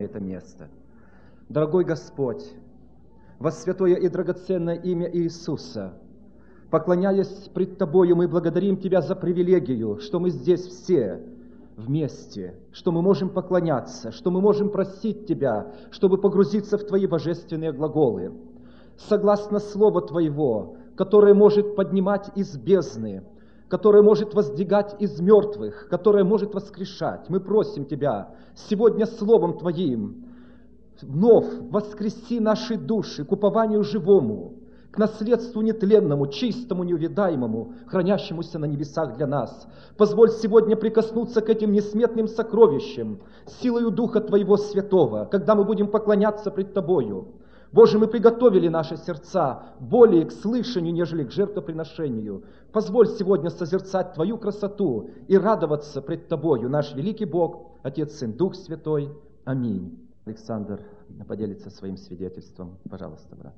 это место. Дорогой Господь, во святое и драгоценное имя Иисуса, поклоняясь пред Тобою, мы благодарим Тебя за привилегию, что мы здесь все вместе, что мы можем поклоняться, что мы можем просить Тебя, чтобы погрузиться в Твои божественные глаголы. Согласно Слова Твоего, которое может поднимать из бездны, которое может воздвигать из мертвых, которое может воскрешать, мы просим Тебя сегодня Словом Твоим вновь воскреси наши души к упованию живому, к наследству нетленному, чистому, неувядаемому, хранящемуся на небесах для нас. Позволь сегодня прикоснуться к этим несметным сокровищам силою Духа Твоего Святого, когда мы будем поклоняться пред Тобою. Боже, мы приготовили наши сердца более к слышанию, нежели к жертвоприношению. Позволь сегодня созерцать Твою красоту и радоваться пред Тобою, наш великий Бог, Отец, Сын, Дух Святой. Аминь. Александр поделится своим свидетельством. Пожалуйста, брат.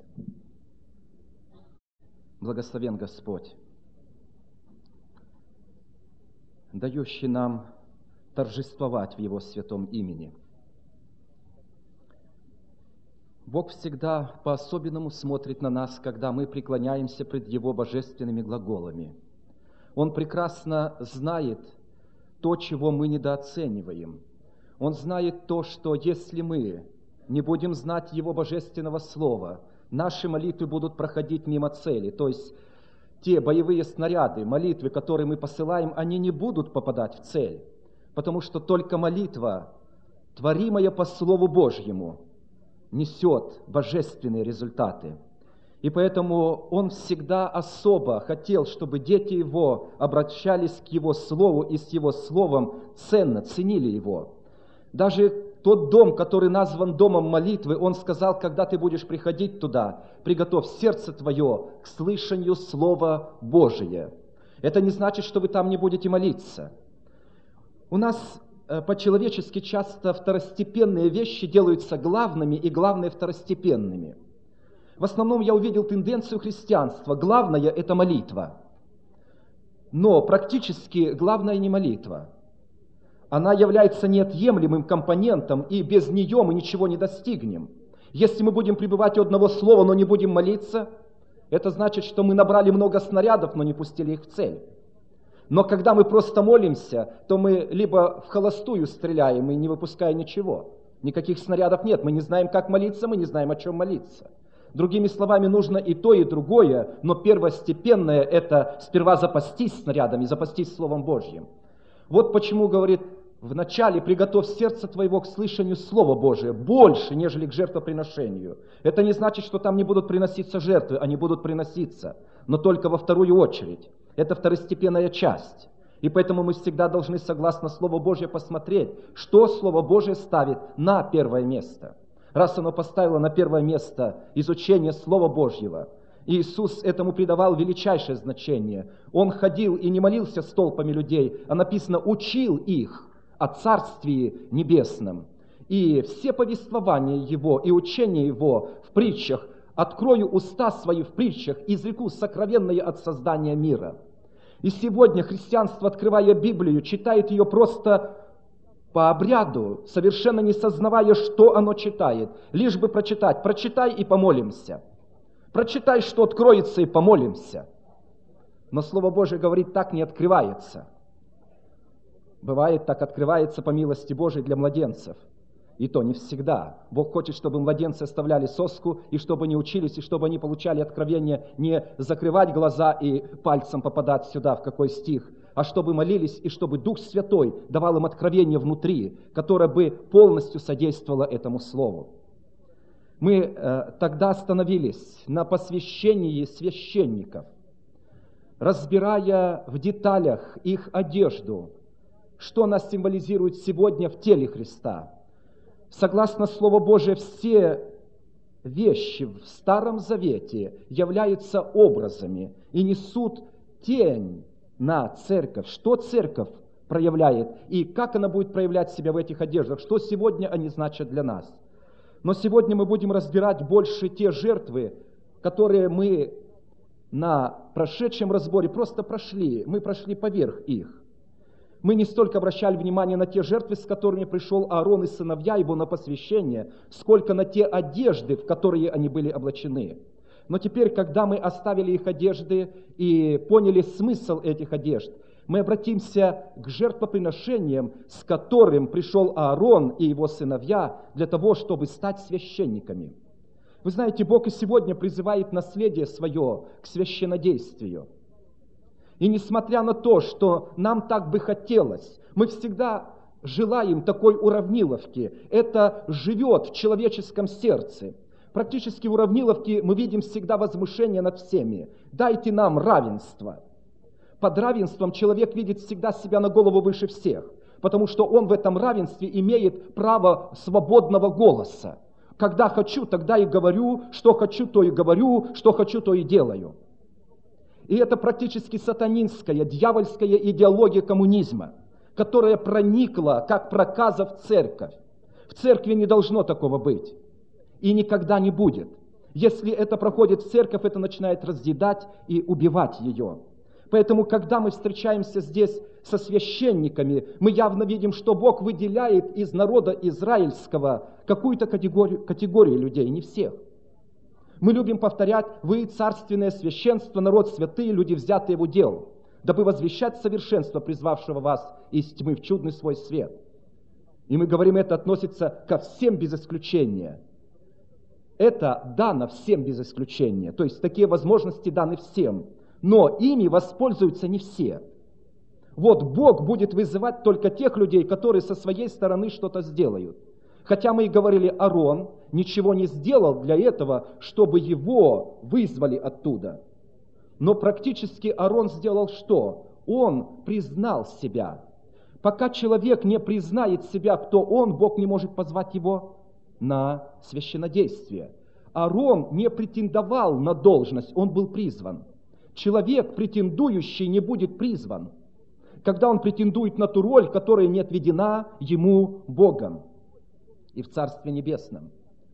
Благословен Господь, дающий нам торжествовать в Его святом имени. Бог всегда по-особенному смотрит на нас, когда мы преклоняемся пред Его божественными глаголами. Он прекрасно знает то, чего мы недооцениваем. Он знает то, что если мы не будем знать Его божественного слова, наши молитвы будут проходить мимо цели. То есть те боевые снаряды, молитвы, которые мы посылаем, они не будут попадать в цель. Потому что только молитва, творимая по Слову Божьему, несет божественные результаты. И поэтому Он всегда особо хотел, чтобы дети Его обращались к Его Слову и с Его Словом ценно ценили Его. Даже тот дом, который назван домом молитвы, Он сказал, когда ты будешь приходить туда, приготовь сердце твое к слышанию Слова Божия. Это не значит, что вы там не будете молиться. У нас по-человечески часто второстепенные вещи делаются главными и главные второстепенными. В основном я увидел тенденцию христианства. Главное – это молитва. Но практически главное не молитва. Она является неотъемлемым компонентом, и без нее мы ничего не достигнем. Если мы будем пребывать у одного слова, но не будем молиться, это значит, что мы набрали много снарядов, но не пустили их в цель. Но когда мы просто молимся, то мы либо в холостую стреляем и не выпуская ничего. Никаких снарядов нет, мы не знаем, как молиться, мы не знаем, о чем молиться. Другими словами, нужно и то, и другое, но первостепенное – это сперва запастись снарядами, запастись Словом Божьим. Вот почему говорит: вначале приготовь сердце твоего к слышанию Слова Божия больше, нежели к жертвоприношению. Это не значит, что там не будут приноситься жертвы, они будут приноситься, но только во вторую очередь. Это второстепенная часть. И поэтому мы всегда должны, согласно Слову Божьему, посмотреть, что Слово Божие ставит на первое место. Раз оно поставило на первое место изучение Слова Божьего, Иисус этому придавал величайшее значение. Он ходил и не молился с толпами людей, а написано, учил их о Царствии Небесном. И все повествования Его и учения Его в притчах: «Открою уста свои в притчах, изреку сокровенное от создания мира». И сегодня христианство, открывая Библию, читает ее просто по обряду, совершенно не сознавая, что оно читает. Лишь бы прочитать. Прочитай и помолимся. Прочитай, что откроется, и помолимся. Но Слово Божие говорит, так не открывается. Бывает, так открывается по милости Божией для младенцев. И то не всегда. Бог хочет, чтобы младенцы оставляли соску, и чтобы они учились, и чтобы они получали откровение не закрывать глаза и пальцем попадать сюда, в какой стих, а чтобы молились, и чтобы Дух Святой давал им откровение внутри, которое бы полностью содействовало этому Слову. Мы тогда остановились на посвящении священников, разбирая в деталях их одежду, что она символизирует сегодня в теле Христа. Согласно Слову Божию, все вещи в Старом Завете являются образами и несут тень на церковь. Что церковь проявляет и как она будет проявлять себя в этих одеждах, что сегодня они значат для нас. Но сегодня мы будем разбирать больше те жертвы, которые мы на прошедшем разборе просто прошли. Мы прошли поверх их. Мы не столько обращали внимание на те жертвы, с которыми пришел Аарон и сыновья его на посвящение, сколько на те одежды, в которые они были облачены. Но теперь, когда мы оставили их одежды и поняли смысл этих одежд, мы обратимся к жертвоприношениям, с которым пришел Аарон и его сыновья для того, чтобы стать священниками. Вы знаете, Бог и сегодня призывает наследие свое к священнодействию. И несмотря на то, что нам так бы хотелось, мы всегда желаем такой уравниловки. Это живет в человеческом сердце. Практически в уравниловке мы видим всегда возмущение над всеми. Дайте нам равенство. Под равенством человек видит всегда себя на голову выше всех, потому что он в этом равенстве имеет право свободного голоса. Когда хочу, тогда и говорю, что хочу, то и говорю, что хочу, то и делаю. И это практически сатанинская, дьявольская идеология коммунизма, которая проникла, как проказа, в церковь. В церкви не должно такого быть. И никогда не будет. Если это проходит в церковь, это начинает разъедать и убивать ее. Поэтому, когда мы встречаемся здесь со священниками, мы явно видим, что Бог выделяет из народа израильского какую-то категорию людей, не всех. Мы любим повторять: вы царственное священство, народ святые, люди, взятые в удел, дабы возвещать совершенство, призвавшего вас из тьмы в чудный свой свет. И мы говорим, это относится ко всем без исключения. Это дано всем без исключения. То есть такие возможности даны всем. Но ими воспользуются не все. Вот Бог будет вызывать только тех людей, которые со своей стороны что-то сделают. Хотя мы и говорили, Аарон ничего не сделал для этого, чтобы его вызвали оттуда. Но практически Аарон сделал что? Он признал себя. Пока человек не признает себя, кто он, Бог не может позвать его на священнодействие. Аарон не претендовал на должность, он был призван. Человек, претендующий, не будет призван, когда он претендует на ту роль, которая не отведена ему Богом и в Царстве Небесном.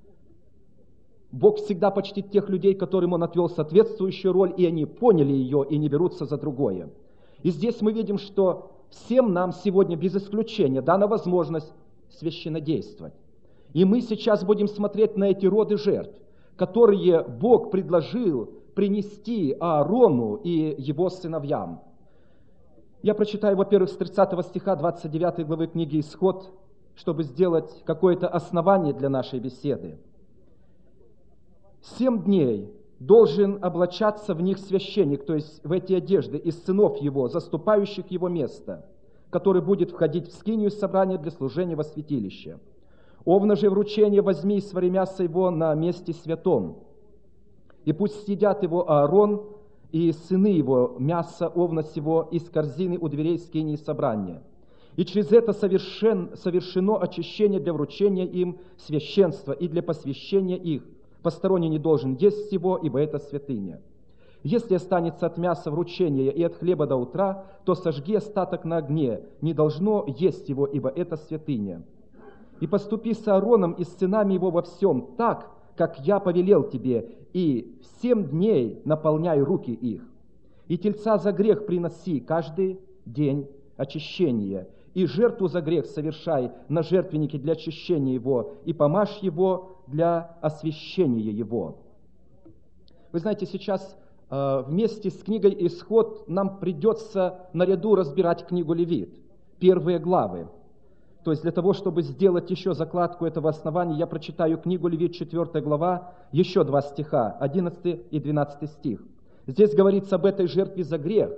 Бог всегда почтит тех людей, которым Он отвел соответствующую роль, и они поняли ее и не берутся за другое. И здесь мы видим, что всем нам сегодня без исключения дана возможность священнодействовать. И мы сейчас будем смотреть на эти роды жертв, которые Бог предложил принести Аарону и его сыновьям. Я прочитаю, во-первых, с 30 стиха 29 главы книги «Исход», чтобы сделать какое-то основание для нашей беседы. 7 дней должен облачаться в них священник, то есть в эти одежды, из сынов его, заступающих его место, который будет входить в скинию собрания для служения во святилище. Овна же вручение возьми и свари мясо его на месте святом, и пусть съедят его Аарон и сыны его мясо овна сего из корзины у дверей скинии собрания. И через это совершено очищение для вручения им священства и для посвящения их. Посторонний не должен есть сего, ибо это святыня. Если останется от мяса вручения и от хлеба до утра, то сожги остаток на огне, не должно есть его, ибо это святыня. И поступи с Аароном и с сынами его во всем так, как я повелел тебе, и в 7 дней наполняй руки их. И тельца за грех приноси каждый день очищения, и жертву за грех совершай на жертвеннике для очищения его, и помажь его для освящения его». Вы знаете, сейчас вместе с книгой «Исход» нам придется наряду разбирать книгу Левит, первые главы. То есть для того, чтобы сделать еще закладку этого основания, я прочитаю книгу Левит, 4 глава, еще 2 стиха, 11 и 12 стих. Здесь говорится об этой жертве за грех.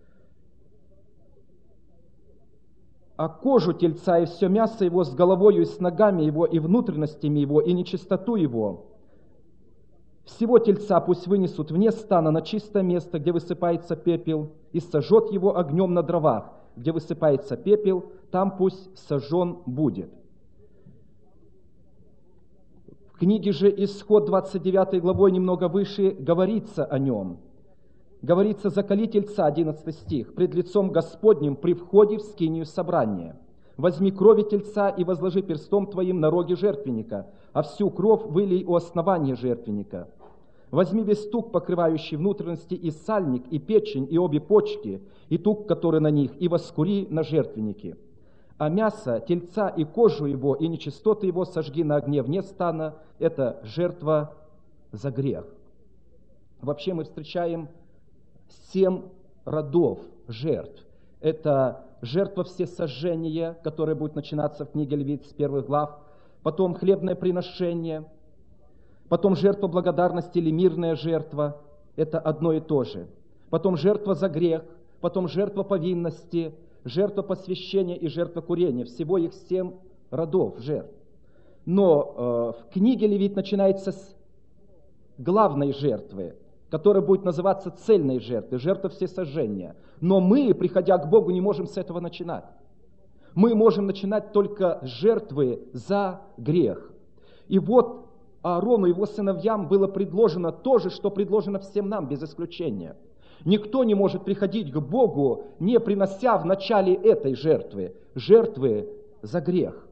«А кожу тельца и все мясо его с головою и с ногами его, и внутренностями его, и нечистоту его, всего тельца пусть вынесут вне стана на чистое место, где высыпается пепел, и сожжет его огнем на дровах, где высыпается пепел, там пусть сожжен будет». В книге же «Исход» 29 главой, немного выше, говорится о нем. Говорится: «Заколи тельца», 11 стих, «пред лицом Господним при входе в скинию собрания. Возьми крови тельца и возложи перстом твоим на роги жертвенника, а всю кровь вылей у основания жертвенника. Возьми весь тук, покрывающий внутренности, и сальник, и печень, и обе почки, и тук, который на них, и воскури на жертвеннике. А мясо, тельца и кожу его, и нечистоты его сожги на огне вне стана. Это жертва за грех. Вообще мы встречаем 7 родов жертв. Это жертва всесожжения, которая будет начинаться в книге Левит с 1 глав. Потом хлебное приношение. Потом жертва благодарности или мирная жертва. Это одно и то же. Потом жертва за грех. Потом жертва повинности, жертва посвящения и жертва курения. Всего их 7 родов жертв. Но в книге Левит начинается с главной жертвы, которая будет называться цельной жертвой, жертва всесожжения. Но мы, приходя к Богу, не можем с этого начинать. Мы можем начинать только с жертвы за грех. И вот Аарону и его сыновьям было предложено то же, что предложено всем нам, без исключения. Никто не может приходить к Богу, не принося в начале этой жертвы за грех.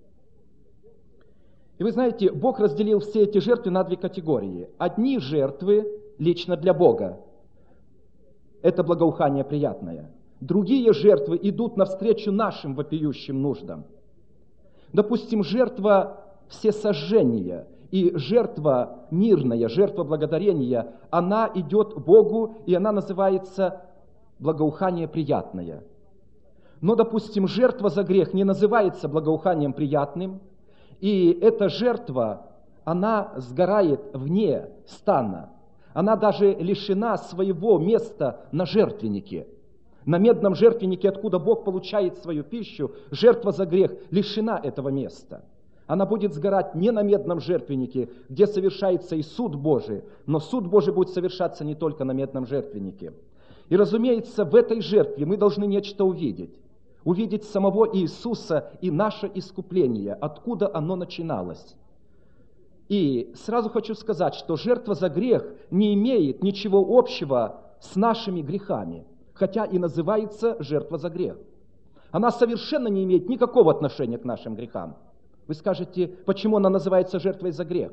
И вы знаете, Бог разделил все эти жертвы на 2 категории. Одни жертвы лично для Бога. Это благоухание приятное. Другие жертвы идут навстречу нашим вопиющим нуждам. Допустим, жертва всесожжения и жертва мирная, жертва благодарения, она идет Богу, и она называется благоухание приятное. Но, допустим, жертва за грех не называется благоуханием приятным, и эта жертва, она сгорает вне стана. Она даже лишена своего места на жертвеннике. На медном жертвеннике, откуда Бог получает свою пищу, жертва за грех лишена этого места. Она будет сгорать не на медном жертвеннике, где совершается и суд Божий, но суд Божий будет совершаться не только на медном жертвеннике. И, разумеется, в этой жертве мы должны нечто увидеть. Увидеть самого Иисуса и наше искупление, откуда оно начиналось. И сразу хочу сказать, что жертва за грех не имеет ничего общего с нашими грехами, хотя и называется жертва за грех. Она совершенно не имеет никакого отношения к нашим грехам. Вы скажете, почему она называется жертвой за грех?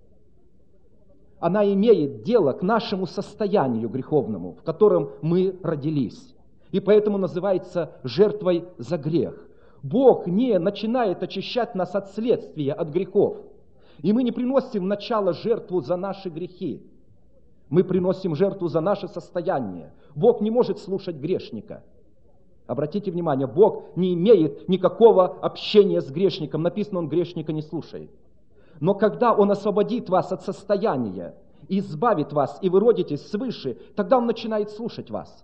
Она имеет дело к нашему состоянию греховному, в котором мы родились. И поэтому называется жертвой за грех. Бог не начинает очищать нас от следствия, от грехов. И мы не приносим в начало жертву за наши грехи. Мы приносим жертву за наше состояние. Бог не может слушать грешника. Обратите внимание, Бог не имеет никакого общения с грешником. Написано, Он грешника не слушает. Но когда Он освободит вас от состояния, избавит вас, и вы родитесь свыше, тогда Он начинает слушать вас.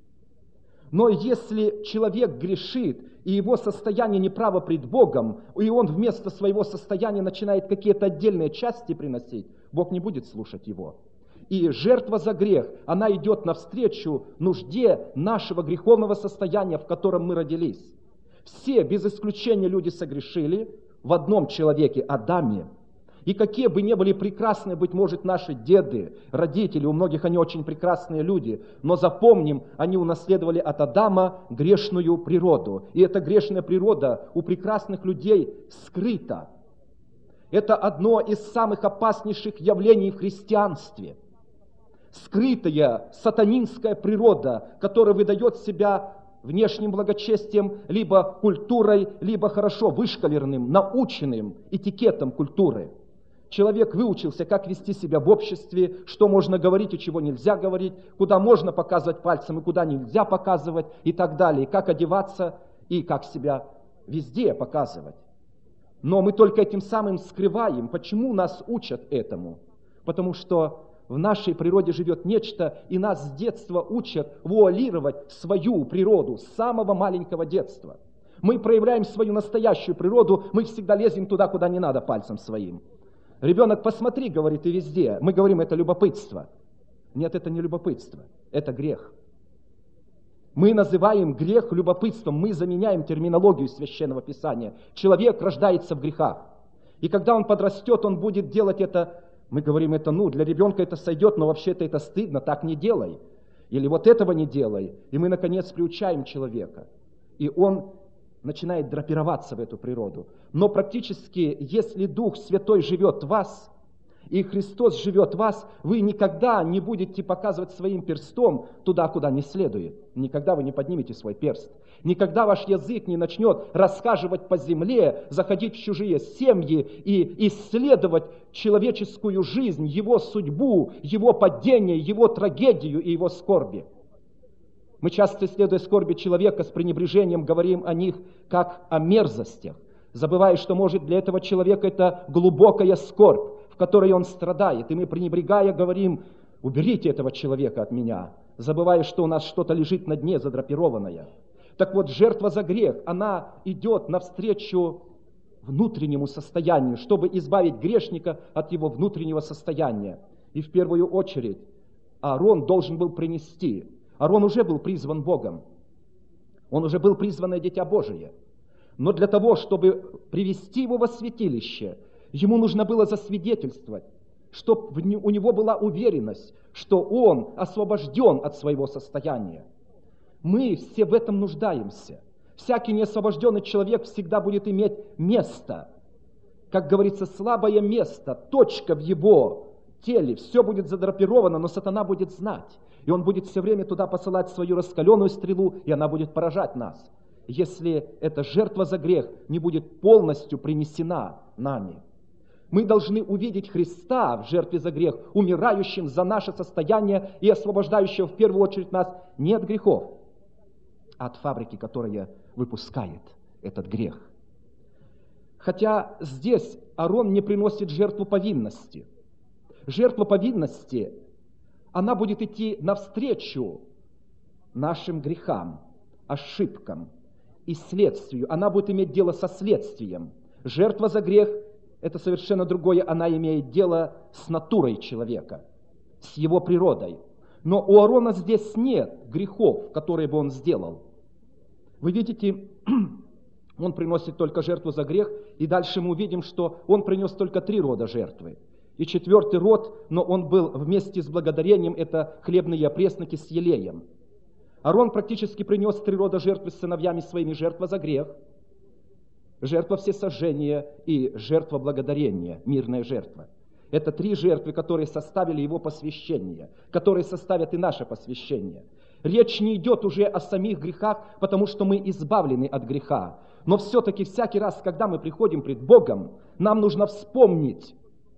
Но если человек грешит, и его состояние неправо пред Богом, и он вместо своего состояния начинает какие-то отдельные части приносить, Бог не будет слушать его. И жертва за грех, она идет навстречу нужде нашего греховного состояния, в котором мы родились. Все, без исключения, люди согрешили в одном человеке, Адаме. И какие бы ни были прекрасные, быть может, наши деды, родители, у многих они очень прекрасные люди, но запомним, они унаследовали от Адама грешную природу. И эта грешная природа у прекрасных людей скрыта. Это одно из самых опаснейших явлений в христианстве. Скрытая сатанинская природа, которая выдает себя внешним благочестием, либо культурой, либо хорошо вышкаленным, наученным этикетом культуры. Человек выучился, как вести себя в обществе, что можно говорить и чего нельзя говорить, куда можно показывать пальцем и куда нельзя показывать и так далее, как одеваться и как себя везде показывать. Но мы только этим самым скрываем. Почему нас учат этому? Потому что в нашей природе живет нечто, и нас с детства учат вуалировать свою природу, с самого маленького детства. Мы проявляем свою настоящую природу, мы всегда лезем туда, куда не надо пальцем своим. Ребенок, посмотри, говорит, и везде. Мы говорим, это любопытство. Нет, это не любопытство, это грех. Мы называем грех любопытством, мы заменяем терминологию Священного Писания. Человек рождается в грехах. И когда он подрастет, он будет делать это, мы говорим, это, для ребенка это сойдет, но вообще-то это стыдно, так не делай. Или вот этого не делай. И мы, наконец, приучаем человека. И он начинает драпироваться в эту природу. Но практически, если Дух Святой живет в вас, и Христос живет в вас, вы никогда не будете показывать своим перстом туда, куда не следует. Никогда вы не поднимете свой перст. Никогда ваш язык не начнет расхаживать по земле, заходить в чужие семьи и исследовать человеческую жизнь, его судьбу, его падение, его трагедию и его скорби. Мы часто, исследуя скорби человека, с пренебрежением говорим о них как о мерзостях, забывая, что, может, для этого человека это глубокая скорбь, в которой он страдает. И мы, пренебрегая, говорим: уберите этого человека от меня, забывая, что у нас что-то лежит на дне задрапированное. Так вот, жертва за грех, она идет навстречу внутреннему состоянию, чтобы избавить грешника от его внутреннего состояния. И в первую очередь Аарон должен был принести. Аарон уже был призван Богом. Он уже был призванное дитя Божие. Но для того, чтобы привести его во святилище, ему нужно было засвидетельствовать, чтобы у него была уверенность, что он освобожден от своего состояния. Мы все в этом нуждаемся. Всякий неосвобожденный человек всегда будет иметь место, как говорится, слабое место, точка в его теле. Все будет задрапировано, но сатана будет знать. И он будет все время туда посылать свою раскаленную стрелу, и она будет поражать нас, если эта жертва за грех не будет полностью принесена нами. Мы должны увидеть Христа в жертве за грех, умирающим за наше состояние и освобождающего в первую очередь нас не от грехов, а от фабрики, которая выпускает этот грех. Хотя здесь Аарон не приносит жертву повинности. Жертва повинности, она будет идти навстречу нашим грехам, ошибкам и следствию. Она будет иметь дело со следствием. Жертва за грех – это совершенно другое. Она имеет дело с натурой человека, с его природой. Но у Аарона здесь нет грехов, которые бы он сделал. Вы видите, он приносит только жертву за грех, и дальше мы увидим, что он принес только 3 рода жертвы. И 4-й род, но он был вместе с благодарением, это хлебные опресноки с елеем. Аарон практически принес 3 рода жертвы с сыновьями своими: жертва за грех, жертва всесожжения и жертва благодарения, мирная жертва. Это 3 жертвы, которые составили его посвящение, которые составят и наше посвящение. Речь не идет уже о самих грехах, потому что мы избавлены от греха. Но все-таки всякий раз, когда мы приходим пред Богом, нам нужно вспомнить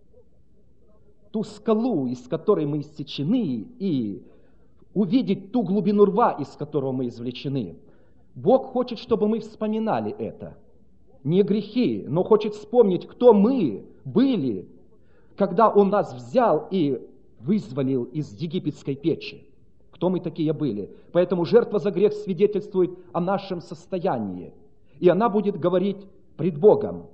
ту скалу, из которой мы иссечены, и увидеть ту глубину рва, из которого мы извлечены. Бог хочет, чтобы мы вспоминали это. Не грехи, но хочет вспомнить, кто мы были, когда Он нас взял и вызволил из египетской печи. Кто мы такие были. Поэтому жертва за грех свидетельствует о нашем состоянии. И она будет говорить пред Богом.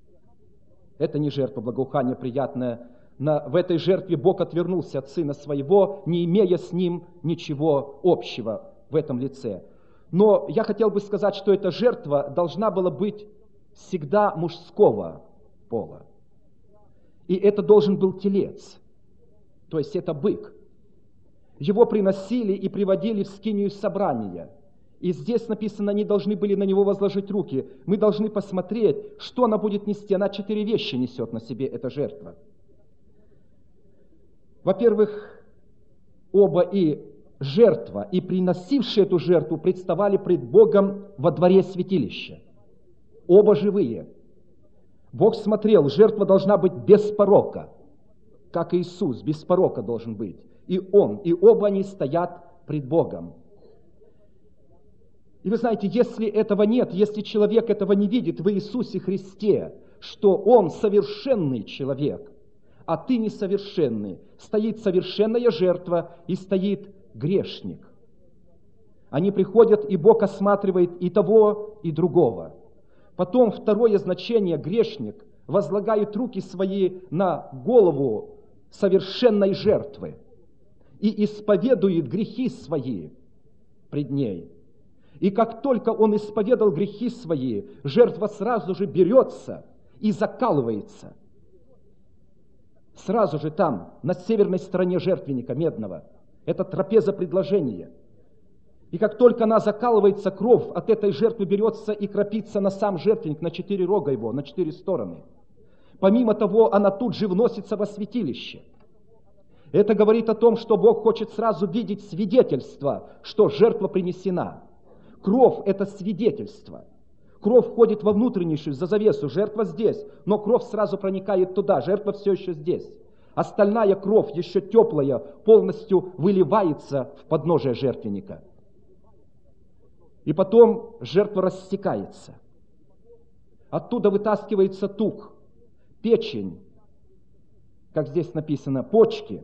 Это не жертва благоухания приятная. В этой жертве Бог отвернулся от Сына Своего, не имея с Ним ничего общего в этом лице. Но я хотел бы сказать, что эта жертва должна была быть всегда мужского пола. И это должен был телец, то есть это бык. Его приносили и приводили в скинию собрания. И здесь написано, они должны были на него возложить руки. Мы должны посмотреть, что она будет нести. Она 4 вещи несет на себе, эта жертва. Во-первых, оба и жертва, и приносившие эту жертву представали пред Богом во дворе святилища. Оба живые. Бог смотрел, жертва должна быть без порока, как Иисус без порока должен быть. И Он, и оба они стоят пред Богом. И вы знаете, если этого нет, если человек этого не видит в Иисусе Христе, что Он совершенный человек, а ты несовершенный, стоит совершенная жертва и стоит грешник. Они приходят, и Бог осматривает и того, и другого. Потом второе значение: грешник возлагает руки свои на голову совершенной жертвы и исповедует грехи свои пред ней. И как только он исповедал грехи свои, жертва сразу же берется и закалывается. Сразу же там, на северной стороне жертвенника медного, это трапеза предложения. И как только она закалывается, кровь от этой жертвы берется и крапится на сам жертвенник, на 4 рога его, на 4 стороны. Помимо того, она тут же вносится во святилище. Это говорит о том, что Бог хочет сразу видеть свидетельство, что жертва принесена. Кровь – это свидетельство. Кровь входит во внутреннюю, за завесу, жертва здесь, но кровь сразу проникает туда, жертва все еще здесь. Остальная кровь, еще теплая, полностью выливается в подножие жертвенника. И потом жертва рассекается. Оттуда вытаскивается тук, печень, как здесь написано, почки.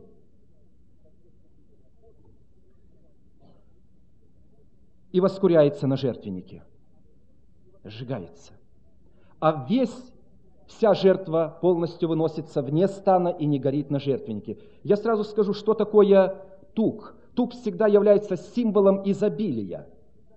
И воскуряется на жертвеннике. Сжигается. А вся жертва полностью выносится вне стана и не горит на жертвеннике. Я сразу скажу, что такое тук. Тук всегда является символом изобилия.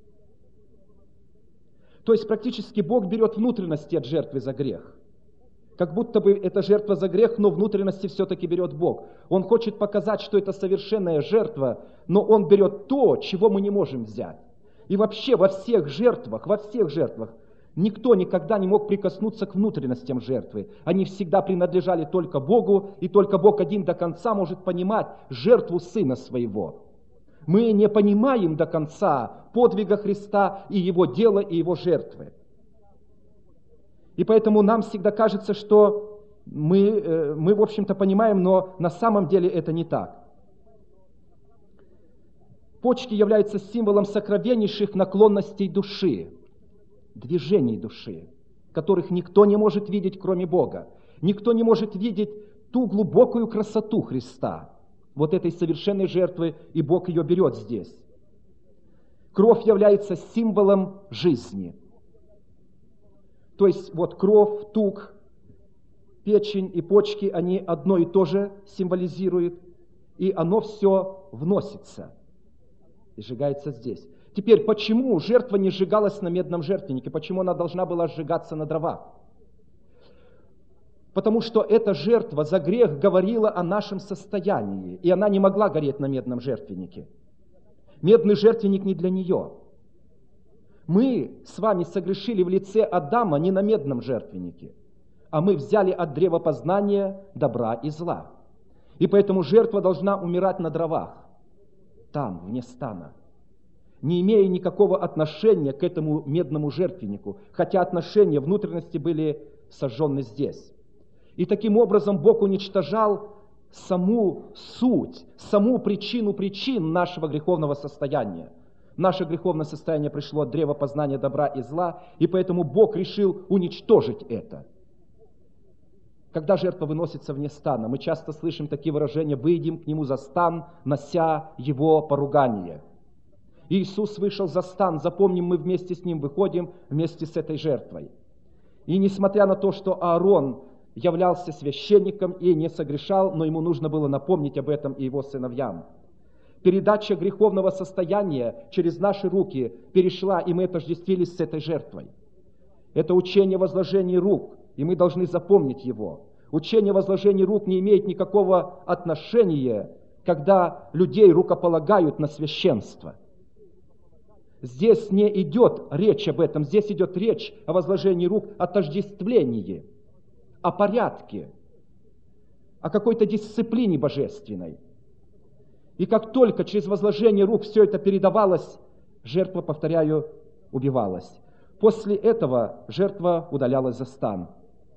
То есть практически Бог берет внутренности от жертвы за грех. Как будто бы это жертва за грех, но внутренности все-таки берет Бог. Он хочет показать, что это совершенная жертва, но Он берет то, чего мы не можем взять. И вообще во всех жертвах никто никогда не мог прикоснуться к внутренностям жертвы. Они всегда принадлежали только Богу, и только Бог один до конца может понимать жертву Сына Своего. Мы не понимаем до конца подвига Христа и Его дела, и Его жертвы. И поэтому нам всегда кажется, что мы в общем-то, понимаем, но на самом деле это не так. Почки являются символом сокровеннейших наклонностей души, движений души, которых никто не может видеть, кроме Бога. Никто не может видеть ту глубокую красоту Христа, вот этой совершенной жертвы, и Бог ее берет здесь. Кровь является символом жизни. То есть вот кровь, тук, печень и почки, они одно и то же символизируют, и оно все вносится и сжигается здесь. Теперь, почему жертва не сжигалась на медном жертвеннике? Почему она должна была сжигаться на дровах? Потому что эта жертва за грех говорила о нашем состоянии, и она не могла гореть на медном жертвеннике. Медный жертвенник не для нее. Мы с вами согрешили в лице Адама не на медном жертвеннике, а мы взяли от древа познания добра и зла. И поэтому жертва должна умирать на дровах, там, вне стана, не имея никакого отношения к этому медному жертвеннику, хотя отношения, внутренности были сожжены здесь. И таким образом Бог уничтожал саму суть, саму причину причин нашего греховного состояния. Наше греховное состояние пришло от древа познания добра и зла, и поэтому Бог решил уничтожить это. Когда жертва выносится вне стана, мы часто слышим такие выражения: «Выйдем к Нему за стан, нося Его поругание». Иисус вышел за стан, запомним, мы вместе с Ним выходим, вместе с этой жертвой. И несмотря на то, что Аарон являлся священником и не согрешал, но ему нужно было напомнить об этом и его сыновьям. Передача греховного состояния через наши руки перешла, и мы отождествились с этой жертвой. Это учение возложения рук, и мы должны запомнить его. Учение возложения рук не имеет никакого отношения, когда людей рукополагают на священство. Здесь не идет речь об этом, здесь идет речь о возложении рук, о отождествлении, о порядке, о какой-то дисциплине божественной. И как только через возложение рук все это передавалось, жертва, повторяю, убивалась. После этого жертва удалялась за стан.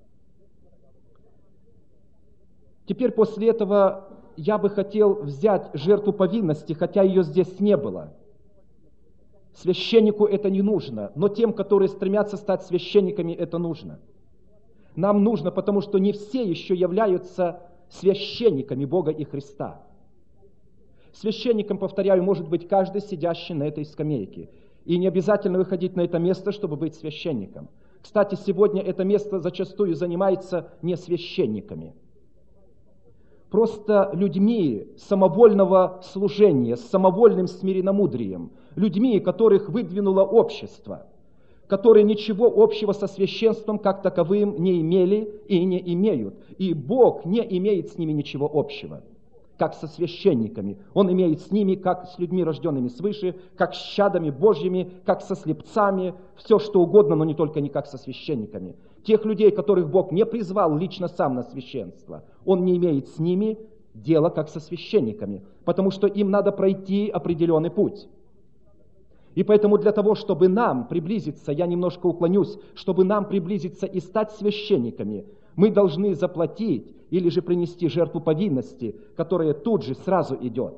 Теперь после этого я бы хотел взять жертву повинности, хотя ее здесь не было. Священнику это не нужно, но тем, которые стремятся стать священниками, это нужно. Нам нужно, потому что не все еще являются священниками Бога и Христа. Священником, повторяю, может быть каждый сидящий на этой скамейке. И не обязательно выходить на это место, чтобы быть священником. Кстати, сегодня это место зачастую занимается не священниками. Просто людьми самовольного служения, с самовольным смиренномудрием, людьми, которых выдвинуло общество, которые ничего общего со священством как таковым не имели и не имеют. И Бог не имеет с ними ничего общего, как со священниками. Он имеет с ними, как с людьми, рожденными свыше, как с чадами Божьими, как со слепцами, все что угодно, но не только не как со священниками. Тех людей, которых Бог не призвал лично сам на священство, Он не имеет с ними дела, как со священниками, потому что им надо пройти определенный путь. И поэтому для того, чтобы нам приблизиться, я немножко уклонюсь, чтобы нам приблизиться и стать священниками, мы должны заплатить или же принести жертву повинности, которая тут же сразу идет.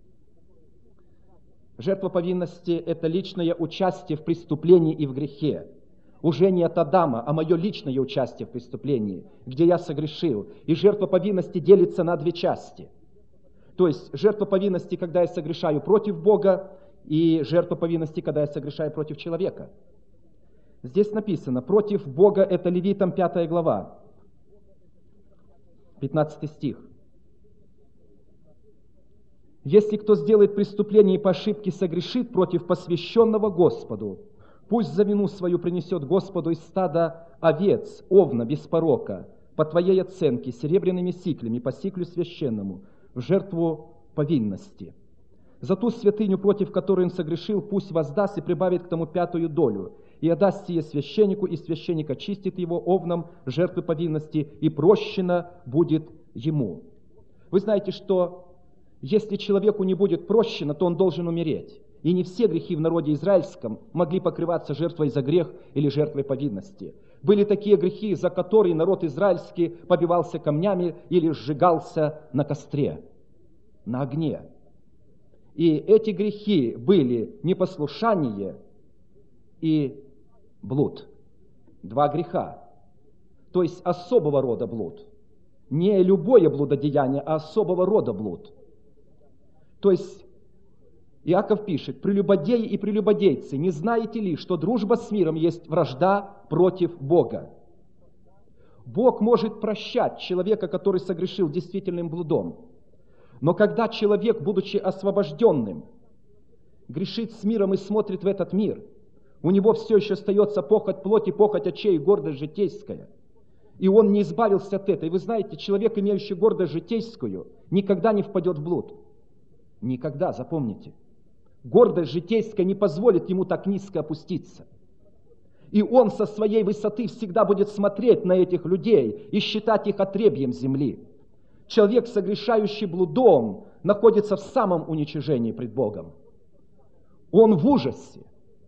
Жертва повинности – это личное участие в преступлении и в грехе. Уже не от Адама, а мое личное участие в преступлении, где я согрешил. И жертва повинности делится на две части. То есть жертва повинности, когда я согрешаю против Бога, и жертва повинности, когда я согрешаю против человека. Здесь написано, против Бога, это Левитам 5 глава, 15 стих. Если кто сделает преступление и по ошибке согрешит против посвященного Господу, пусть за вину свою принесет Господу из стада овец, овна, без порока, по твоей оценке, серебряными сиклями, по сиклю священному, в жертву повинности. За ту святыню, против которой он согрешил, пусть воздаст и прибавит к тому 5 долю, и отдаст сие священнику, и священник очистит его овном жертвы повинности, и прощено будет ему. Вы знаете, что если человеку не будет прощено, то он должен умереть. И не все грехи в народе израильском могли покрываться жертвой за грех или жертвой повинности. Были такие грехи, за которые народ израильский побивался камнями или сжигался на костре, на огне. И эти грехи были непослушание и блуд. Два греха. То есть особого рода блуд. Не любое блудодеяние, а особого рода блуд. То есть Иаков пишет: «Прелюбодеи и прелюбодейцы, не знаете ли, что дружба с миром есть вражда против Бога?» Бог может прощать человека, который согрешил действительным блудом. Но когда человек, будучи освобожденным, грешит с миром и смотрит в этот мир, у него все еще остается похоть плоти, похоть очей и гордость житейская. И он не избавился от этой. Вы знаете, человек, имеющий гордость житейскую, никогда не впадет в блуд. Никогда, запомните. Гордость житейская не позволит ему так низко опуститься. И он со своей высоты всегда будет смотреть на этих людей и считать их отребьем земли. Человек, согрешающий блудом, находится в самом уничижении пред Богом. Он в ужасе.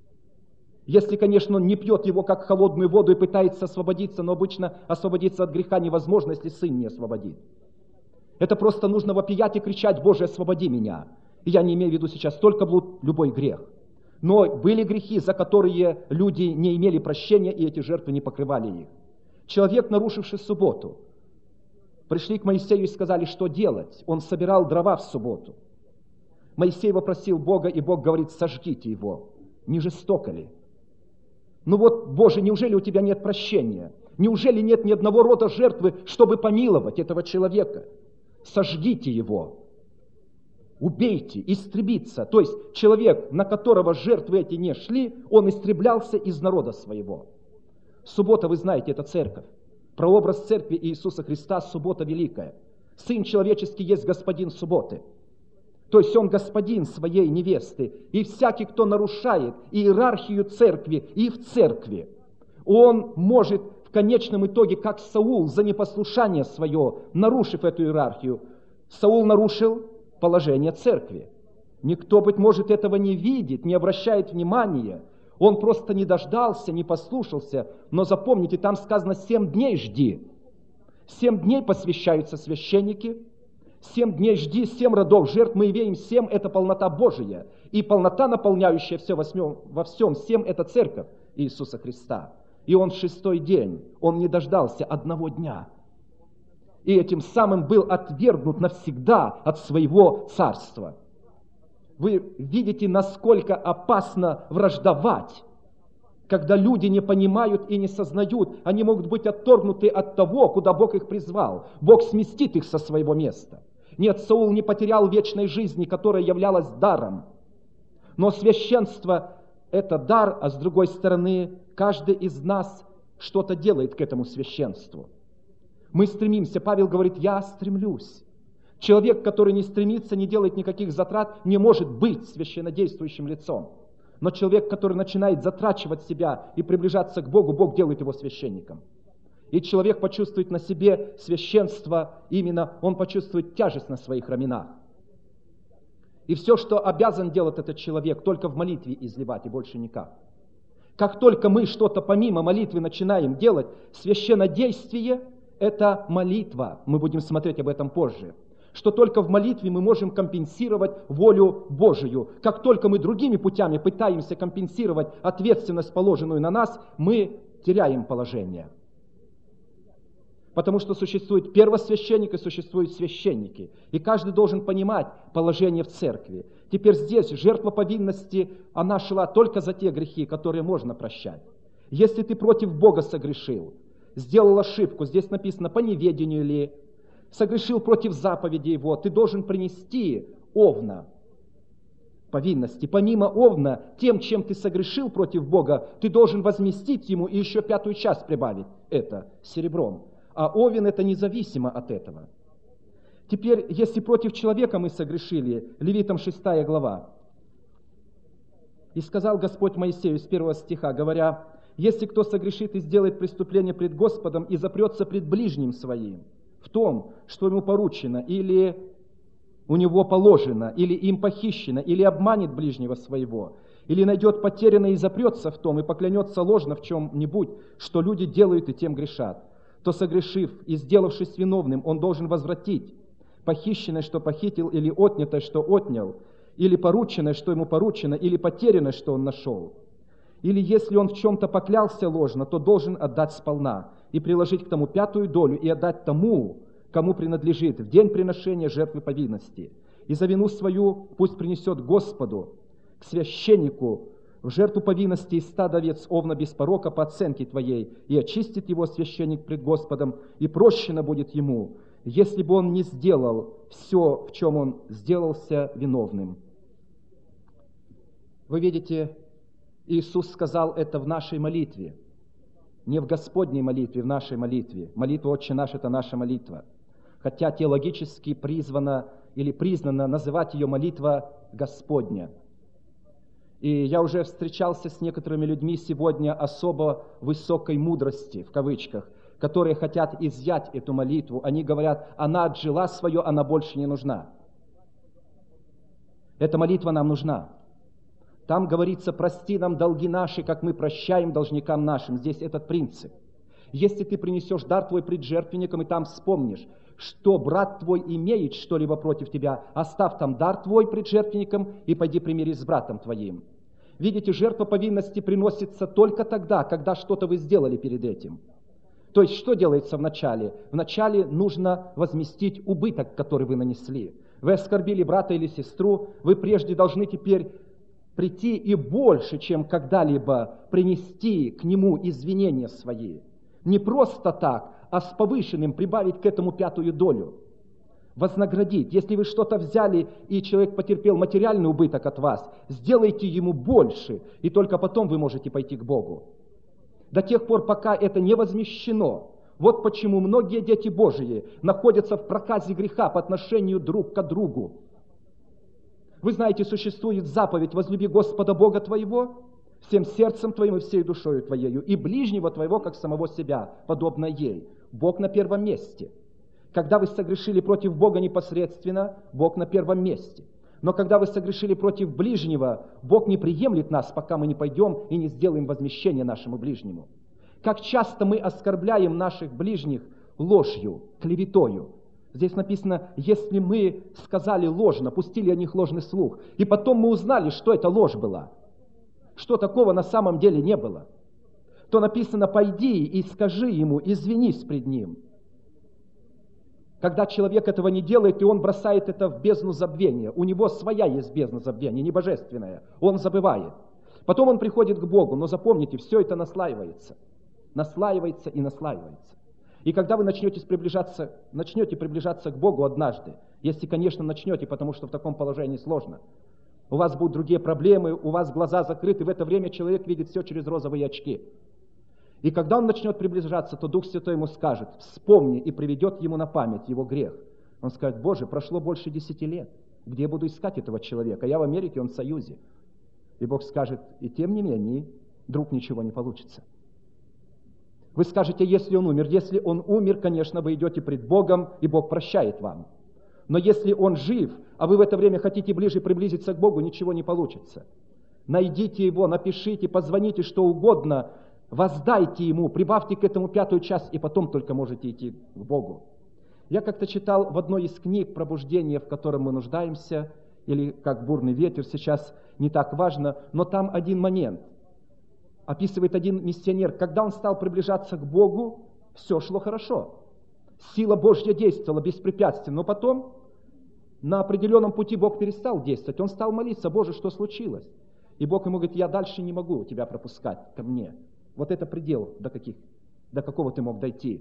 Если, конечно, он не пьет его как холодную воду и пытается освободиться, но обычно освободиться от греха невозможно, если сын не освободит. Это просто нужно вопиять и кричать: «Боже, освободи меня!» И я не имею в виду сейчас только блуд, любой грех. Но были грехи, за которые люди не имели прощения, и эти жертвы не покрывали их. Человек, нарушивший субботу, пришли к Моисею и сказали, что делать. Он собирал дрова в субботу. Моисей вопросил Бога, и Бог говорит: сожгите его. Не жестоко ли? Ну вот, Боже, неужели у тебя нет прощения? Неужели нет ни одного рода жертвы, чтобы помиловать этого человека? Сожгите его. Убейте, истребиться. То есть человек, на которого жертвы эти не шли, он истреблялся из народа своего. Суббота, вы знаете, это церковь. Прообраз церкви Иисуса Христа, суббота великая. Сын человеческий есть господин субботы. То есть он господин своей невесты. И всякий, кто нарушает иерархию церкви и в церкви, он может в конечном итоге, как Саул, за непослушание свое, нарушив эту иерархию. Саул нарушил положение церкви. Никто, быть может, этого не видит, не обращает внимания. Он просто не дождался, не послушался. Но запомните, там сказано: 7 дней жди. 7 дней посвящаются священники. 7 дней жди, 7 родов жертв. Мы имеем 7, это полнота Божия. И полнота, наполняющая все во всем, 7, это церковь Иисуса Христа. И он в 6-й день, он не дождался 1 дня. И этим самым был отвергнут навсегда от своего царства. Вы видите, насколько опасно враждовать, когда люди не понимают и не сознают, они могут быть отторгнуты от того, куда Бог их призвал. Бог сместит их со своего места. Нет, Саул не потерял вечной жизни, которая являлась даром. Но священство – это дар, а с другой стороны, каждый из нас что-то делает к этому священству. Мы стремимся, Павел говорит: я стремлюсь. Человек, который не стремится, не делает никаких затрат, не может быть священнодействующим лицом. Но человек, который начинает затрачивать себя и приближаться к Богу, Бог делает его священником. И человек почувствует на себе священство, именно он почувствует тяжесть на своих раменах. И все, что обязан делать этот человек, только в молитве изливать, и больше никак. Как только мы что-то помимо молитвы начинаем делать, священнодействие – это молитва. Мы будем смотреть об этом позже. Что только в молитве мы можем компенсировать волю Божию. Как только мы другими путями пытаемся компенсировать ответственность, положенную на нас, мы теряем положение. Потому что существует первосвященник и существуют священники. И каждый должен понимать положение в церкви. Теперь здесь жертва повинности, она шла только за те грехи, которые можно прощать. Если ты против Бога согрешил, сделал ошибку, здесь написано по неведению ли, согрешил против заповеди Его, ты должен принести овна повинности. Помимо овна, тем, чем ты согрешил против Бога, ты должен возместить Ему и еще 5 часть прибавить. Это серебром. А овен это независимо от этого. Теперь, если против человека мы согрешили, Левитам 6 глава. «И сказал Господь Моисею» с 1 стиха, говоря: «Если кто согрешит и сделает преступление пред Господом и запрется пред ближним своим в том, что ему поручено, или у него положено, или им похищено, или обманет ближнего своего, или найдет потерянное и запрется в том, и поклянется ложно в чем-нибудь, что люди делают и тем грешат, то, согрешив и сделавшись виновным, он должен возвратить похищенное, что похитил, или отнятое, что отнял, или порученное, что ему поручено, или потерянное, что он нашел. Или если он в чем-то поклялся ложно, то должен отдать сполна и приложить к тому 5 долю и отдать тому, кому принадлежит, в день приношения жертвы повинности. И за вину свою пусть принесет Господу, к священнику, в жертву повинности из 100 овец овна без порока по оценке твоей, и очистит его священник пред Господом, и прощено будет ему, если бы он не сделал все, в чем он сделался виновным». Вы видите, Иисус сказал это в нашей молитве, не в Господней молитве, в нашей молитве. Молитва «Отче наш» — это наша молитва. Хотя теологически призвано или признано называть ее молитва Господня. И я уже встречался с некоторыми людьми сегодня особо высокой мудрости, в кавычках, которые хотят изъять эту молитву. Они говорят: она отжила свое, она больше не нужна. Эта молитва нам нужна. Там говорится: прости нам долги наши, как мы прощаем должникам нашим. Здесь этот принцип. Если ты принесешь дар твой пред жертвенником, и там вспомнишь, что брат твой имеет что-либо против тебя, оставь там дар твой пред жертвенником и пойди примирись с братом твоим. Видите, жертва повинности приносится только тогда, когда что-то вы сделали перед этим. То есть, что делается вначале? Вначале нужно возместить убыток, который вы нанесли. Вы оскорбили брата или сестру, вы прежде должны теперь прийти и больше, чем когда-либо принести к нему извинения свои. Не просто так, а с повышенным прибавить к этому 5 долю. Вознаградить. Если вы что-то взяли, и человек потерпел материальный убыток от вас, сделайте ему больше, и только потом вы можете пойти к Богу. До тех пор, пока это не возмещено. Вот почему многие дети Божии находятся в проказе греха по отношению друг к другу. Вы знаете, существует заповедь: возлюби Господа Бога твоего всем сердцем твоим и всей душою твоею, и ближнего твоего, как самого себя, подобно ей. Бог на первом месте. Когда вы согрешили против Бога непосредственно, Бог на первом месте. Но когда вы согрешили против ближнего, Бог не приемлет нас, пока мы не пойдем и не сделаем возмещение нашему ближнему. Как часто мы оскорбляем наших ближних ложью, клеветою. Здесь написано: если мы сказали ложно, пустили о них ложный слух, и потом мы узнали, что это ложь была, что такого на самом деле не было, то написано: пойди и скажи ему, извинись пред ним. Когда человек этого не делает, и он бросает это в бездну забвения, у него своя есть бездна забвения, не божественная, он забывает. Потом он приходит к Богу, но запомните, все это наслаивается и наслаивается. И когда вы начнете приближаться к Богу однажды, если, конечно, начнете, потому что в таком положении сложно, у вас будут другие проблемы, у вас глаза закрыты, в это время человек видит все через розовые очки. И когда он начнет приближаться, то Дух Святой ему скажет: вспомни, и приведет ему на память его грех. Он скажет: Боже, прошло больше 10 лет, где я буду искать этого человека? Я в Америке, он в Союзе. И Бог скажет: и тем не менее, друг, ничего не получится. Вы скажете, если он умер. Если он умер, конечно, вы идете пред Богом, и Бог прощает вам. Но если он жив, а вы в это время хотите ближе приблизиться к Богу, ничего не получится. Найдите его, напишите, позвоните, что угодно, воздайте ему, прибавьте к этому 5-ю часть, и потом только можете идти к Богу. Я как-то читал в одной из книг «Пробуждение, в котором мы нуждаемся», или как «Бурный ветер», сейчас не так важно, но там один момент. Описывает один миссионер, когда он стал приближаться к Богу, все шло хорошо. Сила Божья действовала беспрепятственно, но потом на определенном пути Бог перестал действовать. Он стал молиться: Боже, что случилось? И Бог ему говорит: я дальше не могу тебя пропускать ко мне. Вот это предел, до какого ты мог дойти.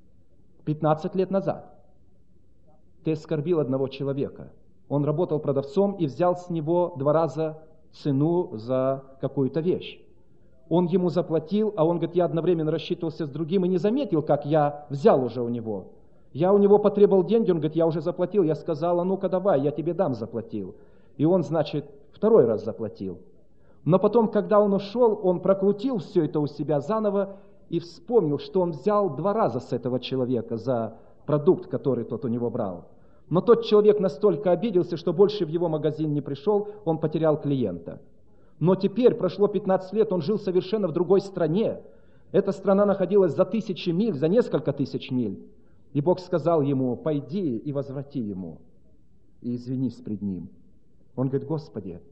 15 лет назад ты оскорбил одного человека. Он работал продавцом и взял с него 2 раза цену за какую-то вещь. Он ему заплатил, а он говорит: я одновременно рассчитывался с другим и не заметил, как я взял уже у него. Я у него потребовал деньги, он говорит: я уже заплатил. Я сказал: а ну-ка давай, я тебе дам, заплатил. И он, значит, 2 раз заплатил. Но потом, когда он ушел, он прокрутил все это у себя заново и вспомнил, что он взял 2 раза с этого человека за продукт, который тот у него брал. Но тот человек настолько обиделся, что больше в его магазин не пришел, он потерял клиента. Но теперь, прошло 15 лет, он жил совершенно в другой стране. Эта страна находилась за 1000 миль, за несколько тысяч миль. И Бог сказал ему: пойди и возврати ему, и извинись пред ним. Он говорит: Господи,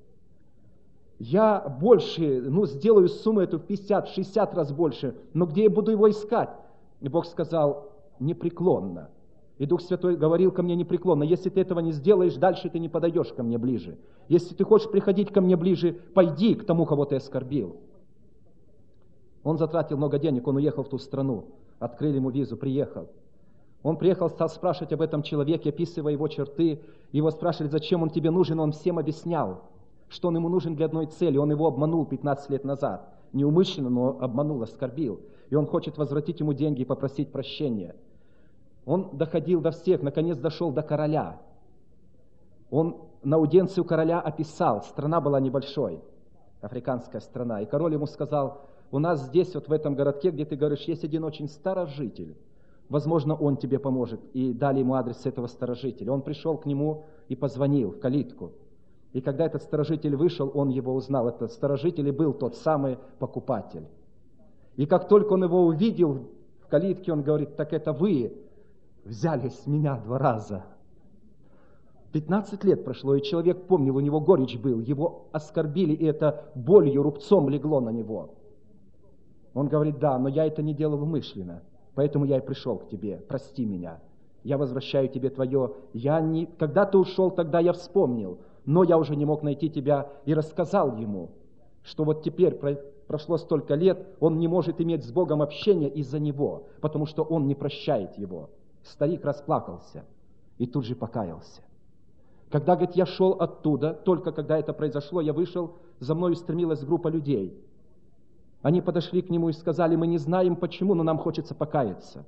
я больше, сделаю сумму эту в 50-60 раз больше, но где я буду его искать? И Бог сказал: непреклонно. И Дух Святой говорил ко мне непреклонно: если ты этого не сделаешь, дальше ты не подойдешь ко мне ближе. Если ты хочешь приходить ко мне ближе, пойди к тому, кого ты оскорбил. Он затратил много денег, он уехал в ту страну, открыли ему визу, приехал. Он приехал, стал спрашивать об этом человеке, описывая его черты. Его спрашивали: зачем он тебе нужен? Он всем объяснял, что он ему нужен для одной цели. Он его обманул 15 лет назад. Неумышленно, но обманул, оскорбил. И он хочет возвратить ему деньги и попросить прощения. Он доходил до всех, наконец дошел до короля. Он на аудиенции у короля описал, страна была небольшой, африканская страна. И король ему сказал: у нас здесь, вот в этом городке, где ты говоришь, есть один очень старожитель. Возможно, он тебе поможет. И дали ему адрес этого старожителя. Он пришел к нему и позвонил в калитку. И когда этот старожитель вышел, он его узнал. Этот старожитель и был тот самый покупатель. И как только он его увидел в калитке, он говорит: так это вы взяли с меня 2 раза. 15 лет прошло, и человек помнил, у него горечь был, его оскорбили, и это болью, рубцом легло на него. Он говорит: да, но я это не делал умышленно, поэтому я и пришел к тебе, прости меня, я возвращаю тебе твое. Когда ты ушел, тогда я вспомнил, но я уже не мог найти тебя, и рассказал ему, что вот теперь прошло столько лет, он не может иметь с Богом общения из-за него, потому что он не прощает его. Старик расплакался и тут же покаялся. Когда, говорит, я шел оттуда, только когда это произошло, я вышел, за мной устремилась группа людей. Они подошли к нему и сказали: мы не знаем почему, но нам хочется покаяться.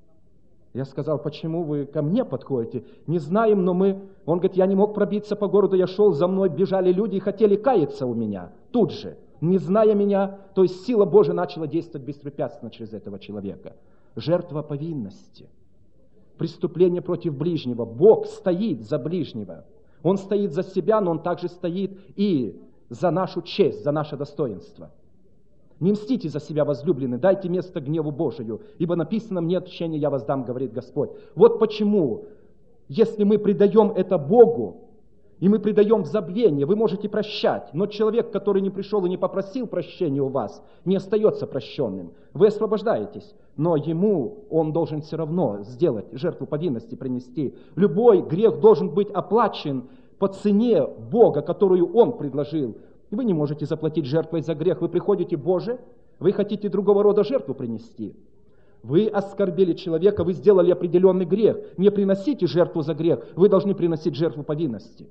Я сказал: почему вы ко мне подходите? Не знаем, но мы... Он говорит: я не мог пробиться по городу, я шел, за мной бежали люди и хотели каяться у меня тут же, не зная меня. То есть сила Божия начала действовать беспрепятственно через этого человека. Жертва повинности. Преступление против ближнего. Бог стоит за ближнего. Он стоит за себя, но Он также стоит и за нашу честь, за наше достоинство. Не мстите за себя, возлюбленные, дайте место гневу Божию, ибо написано: мне отпущение я воздам, говорит Господь. Вот почему, если мы предаем это Богу, и мы предаем в забвение, вы можете прощать, но человек, который не пришел и не попросил прощения у вас, не остается прощенным. Вы освобождаетесь, но ему он должен все равно сделать, жертву повинности принести. Любой грех должен быть оплачен по цене Бога, которую он предложил. И вы не можете заплатить жертвой за грех. Вы приходите: Боже, вы хотите другого рода жертву принести. Вы оскорбили человека, вы сделали определенный грех. Не приносите жертву за грех, вы должны приносить жертву повинности.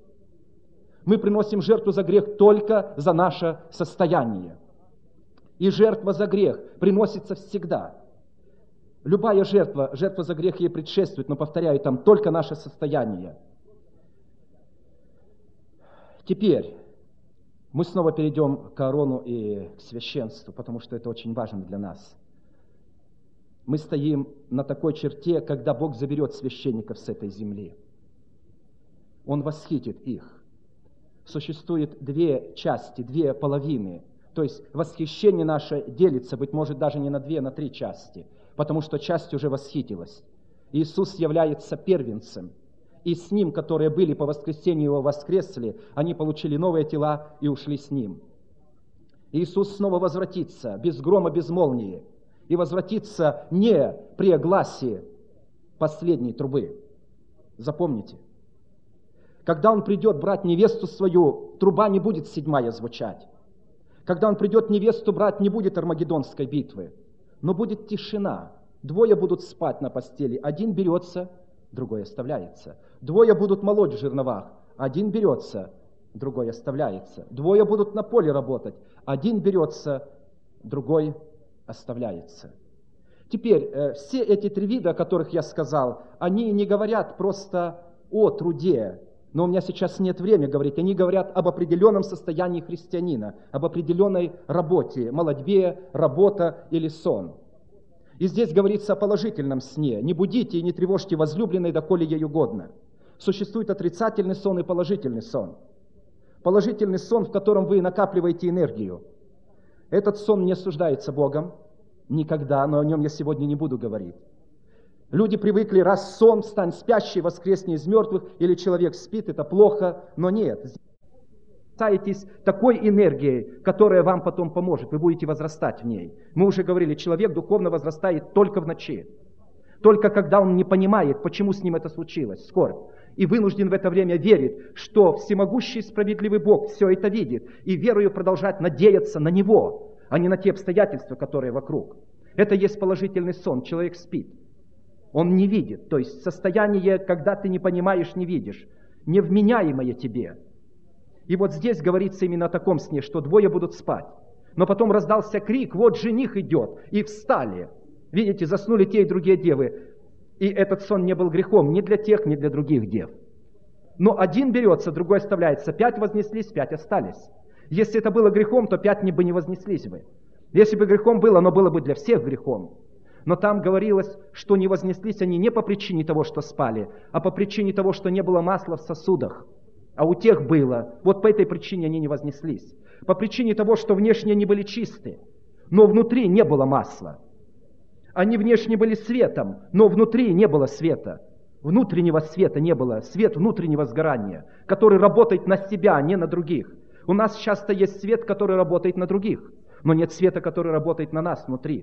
Мы приносим жертву за грех только за наше состояние. И жертва за грех приносится всегда. Любая жертва за грех ей предшествует, но, повторяю, там только наше состояние. Теперь мы снова перейдем к Аарону и к священству, потому что это очень важно для нас. Мы стоим на такой черте, когда Бог заберет священников с этой земли. Он восхитит их. Существует две части, две половины. То есть восхищение наше делится, быть может, даже не на две, а на три части, потому что часть уже восхитилась. Иисус является первенцем, и с Ним, которые были по воскресению Его воскресли, они получили новые тела и ушли с Ним. Иисус снова возвратится, без грома, без молнии, и возвратится не при огласе последней трубы. Запомните. Когда Он придет брать невесту свою, труба не будет седьмая звучать. Когда Он придет невесту брать, не будет Армагеддонской битвы, но будет тишина. Двое будут спать на постели, один берется, другой оставляется. Двое будут молоть в жерновах, один берется, другой оставляется. Двое будут на поле работать, один берется, другой оставляется. Теперь, все эти три вида, о которых я сказал, они не говорят просто о труде, но у меня сейчас нет времени говорить, они говорят об определенном состоянии христианина, об определенной работе, молодьбе, работа или сон. И здесь говорится о положительном сне. Не будите и не тревожьте возлюбленной, доколе ей угодно. Существует отрицательный сон и положительный сон. Положительный сон, в котором вы накапливаете энергию. Этот сон не осуждается Богом никогда, но о нем я сегодня не буду говорить. Люди привыкли, раз сон, встань спящий, воскресни из мертвых, или человек спит, это плохо, но нет. Питаетесь такой энергией, которая вам потом поможет, вы будете возрастать в ней. Мы уже говорили, человек духовно возрастает только в ночи. Только когда он не понимает, почему с ним это случилось, скорбь. И вынужден в это время верить, что всемогущий справедливый Бог все это видит, и верою продолжать надеяться на Него, а не на те обстоятельства, которые вокруг. Это есть положительный сон, человек спит. Он не видит, то есть состояние, когда ты не понимаешь, не видишь, невменяемое тебе. И вот здесь говорится именно о таком сне, что двое будут спать. Но потом раздался крик, вот жених идет, и встали. Видите, заснули те и другие девы. И этот сон не был грехом ни для тех, ни для других дев. Но один берется, другой оставляется. 5 вознеслись, 5 остались. Если это было грехом, то 5 бы не вознеслись бы. Если бы грехом было, оно было бы для всех грехом. Но там говорилось, что не вознеслись они не по причине того, что спали, а по причине того, что не было масла в сосудах. А у тех было. Вот по этой причине они не вознеслись. По причине того, что внешне они были чисты, но внутри не было масла. Они внешне были светом, но внутри не было света. Внутреннего света не было. Свет внутреннего сгорания, который работает на себя, а не на других. У нас часто есть свет, который работает на других, но нет света, который работает на нас внутри.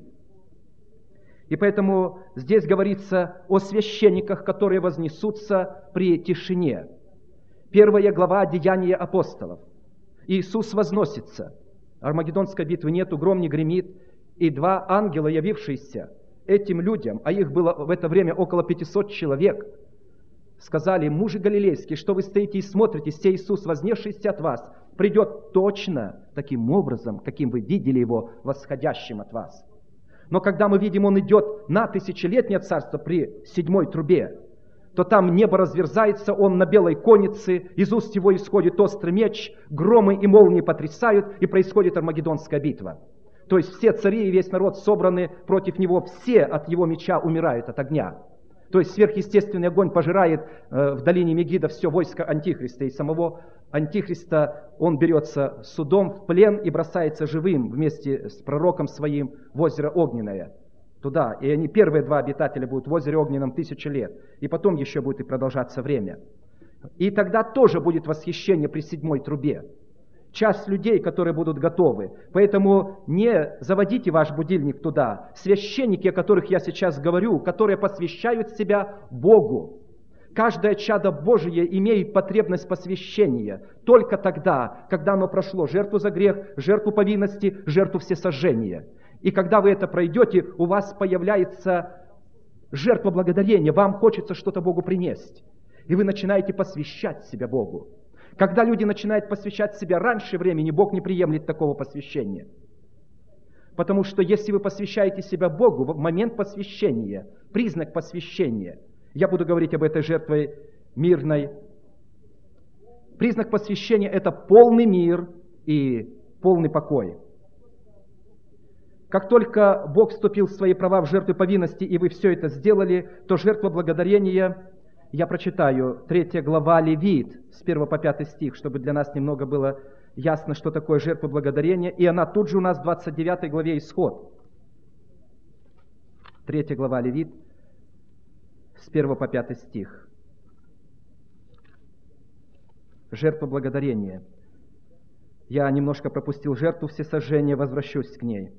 И поэтому здесь говорится о священниках, которые вознесутся при тишине. 1 глава Деяния апостолов. Иисус возносится. Армагеддонской битвы нету, гром не гремит. И 2 ангела, явившиеся этим людям, а их было в это время около 500 человек, сказали: мужи галилейские, что вы стоите и смотрите, сей Иисус, вознесшийся от вас, придет точно таким образом, каким вы видели Его восходящим от вас. Но когда мы видим, Он идет на тысячелетнее царство при 7 трубе, то там небо разверзается, Он на белой коннице, из уст Его исходит острый меч, громы и молнии потрясают, и происходит Армагеддонская битва. То есть все цари и весь народ собраны против Него, все от Его меча умирают от огня. То есть сверхъестественный огонь пожирает в долине Мегидо все войско Антихриста, и самого Антихриста он берется судом в плен и бросается живым вместе с пророком своим в озеро Огненное. Туда. И они, первые 2 обитателя, будут в озере Огненном 1000 лет. И потом еще будет и продолжаться время. И тогда тоже будет восхищение при 7 трубе. Часть людей, которые будут готовы. Поэтому не заводите ваш будильник туда. Священники, о которых я сейчас говорю, которые посвящают себя Богу. Каждое чадо Божие имеет потребность посвящения только тогда, когда оно прошло жертву за грех, жертву повинности, жертву всесожжения. И когда вы это пройдете, у вас появляется жертва благодарения, вам хочется что-то Богу принести. И вы начинаете посвящать себя Богу. Когда люди начинают посвящать себя раньше времени, Бог не приемлет такого посвящения. Потому что если вы посвящаете себя Богу, в момент посвящения, признак посвящения, я буду говорить об этой жертве мирной, признак посвящения – это полный мир и полный покой. Как только Бог вступил в свои права в жертву повинности, и вы все это сделали, то жертва благодарения, я прочитаю, 3 глава Левит, с 1 по 5 стих, чтобы для нас немного было ясно, что такое жертва благодарения, и она тут же у нас в 29 главе Исход. 3 глава Левит, с 1 по 5 стих. Жертва благодарения. Я немножко пропустил жертву всесожжения, возвращусь к ней.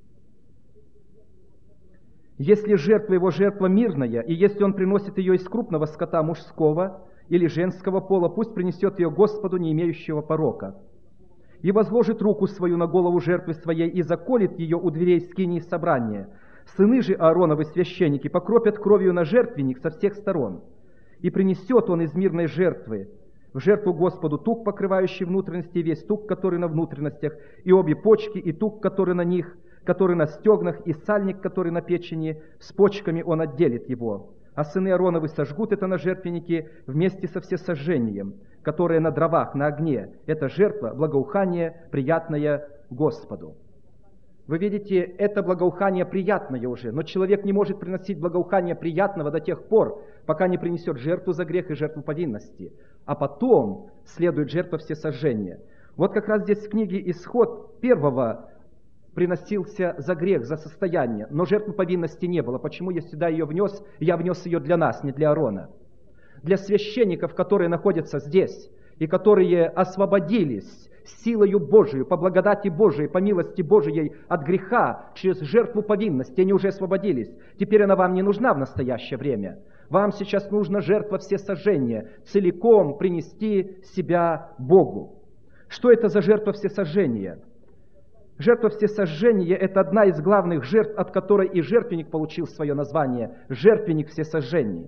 Если жертва его жертва мирная, и если он приносит ее из крупного скота мужского или женского пола, пусть принесет ее Господу, не имеющего порока, и возложит руку свою на голову жертвы своей, и заколет ее у дверей скинии собрания. Сыны же Аароновы священники покропят кровью на жертвенник со всех сторон, и принесет он из мирной жертвы в жертву Господу тук, покрывающий внутренности, и весь тук, который на внутренностях, и обе почки, и тук, который на них, который на стегнах, и сальник, который на печени, с почками он отделит его. А сыны Аароновы сожгут это на жертвеннике вместе со всесожжением, которое на дровах, на огне. Это жертва, благоухание, приятное Господу. Вы видите, это благоухание приятное уже, но человек не может приносить благоухание приятного до тех пор, пока не принесет жертву за грех и жертву повинности. А потом следует жертва всесожжения. Вот как раз здесь в книге Исход первого приносился за грех, за состояние, но жертвы повинности не было. Почему я сюда ее внес? Я внес ее для нас, не для Аарона. Для священников, которые находятся здесь, и которые освободились силою Божией, по благодати Божией, по милости Божией от греха, через жертву повинности, они уже освободились. Теперь она вам не нужна в настоящее время. Вам сейчас нужна жертва всесожжения, целиком принести себя Богу. Что это за жертва всесожжения? Жертва всесожжения – это одна из главных жертв, от которой и жертвенник получил свое название – жертвенник всесожжения.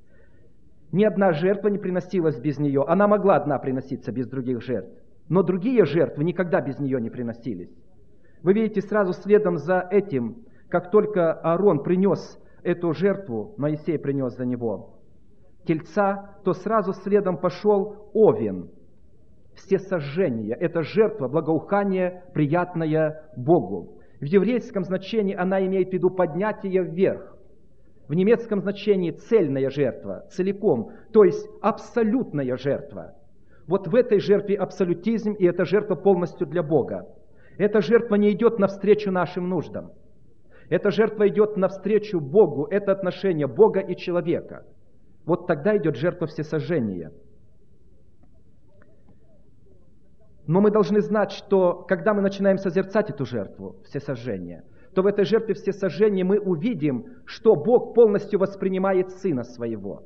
Ни одна жертва не приносилась без нее. Она могла одна приноситься без других жертв. Но другие жертвы никогда без нее не приносились. Вы видите, сразу следом за этим, как только Аарон принес эту жертву, Моисей принес за него тельца, то сразу следом пошел овен. Всесожжение – это жертва, благоухание, приятное Богу. В еврейском значении она имеет в виду поднятие вверх. В немецком значении цельная жертва, целиком, то есть абсолютная жертва. Вот в этой жертве абсолютизм, и эта жертва полностью для Бога. Эта жертва не идет навстречу нашим нуждам. Эта жертва идет навстречу Богу, это отношение Бога и человека. Вот тогда идет жертва всесожжения. Но мы должны знать, что когда мы начинаем созерцать эту жертву всесожжения, то в этой жертве всесожжения мы увидим, что Бог полностью воспринимает Сына Своего.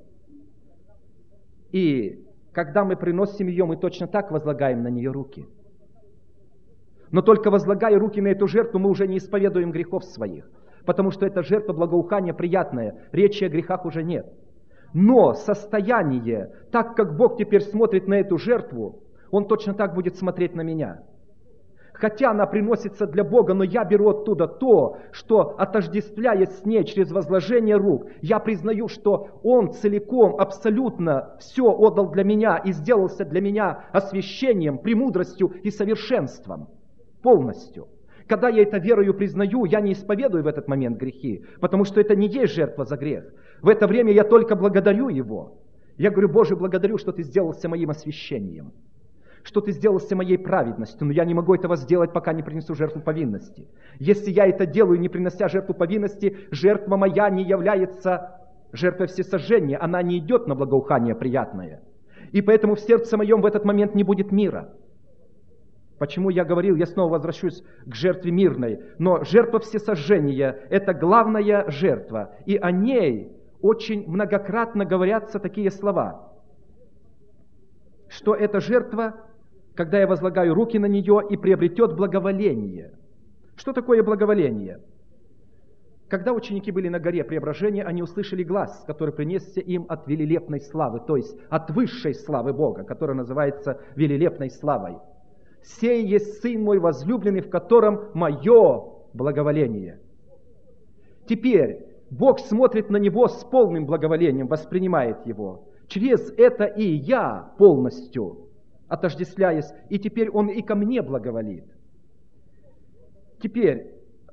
И когда мы приносим ее, мы точно так возлагаем на нее руки. Но только возлагая руки на эту жертву, мы уже не исповедуем грехов своих, потому что эта жертва благоухания приятная, речи о грехах уже нет. Но состояние, так как Бог теперь смотрит на эту жертву, Он точно так будет смотреть на меня. Хотя она приносится для Бога, но я беру оттуда то, что, отождествляясь с ней через возложение рук, я признаю, что Он целиком, абсолютно все отдал для меня и сделался для меня освящением, премудростью и совершенством. Полностью. Когда я это верою признаю, я не исповедую в этот момент грехи, потому что это не есть жертва за грех. В это время я только благодарю Его. Я говорю: Боже, благодарю, что Ты сделался моим освящением, что Ты сделался моей праведностью, но я не могу этого сделать, пока не принесу жертву повинности. Если я это делаю, не принося жертву повинности, жертва моя не является жертвой всесожжения, она не идет на благоухание приятное. И поэтому в сердце моем в этот момент не будет мира. Почему я говорил, я снова возвращусь к жертве мирной, но жертва всесожжения – это главная жертва, и о ней очень многократно говорятся такие слова, что эта жертва, когда я возлагаю руки на нее, и приобретет благоволение. Что такое благоволение? Когда ученики были на горе Преображения, они услышали глас, который принесся им от велилепной славы, то есть от высшей славы Бога, которая называется велилепной славой. «Сей есть Сын мой возлюбленный, в котором мое благоволение». Теперь Бог смотрит на него с полным благоволением, воспринимает его. Через это и я полностью отождествляясь, и теперь Он и ко мне благоволит. Теперь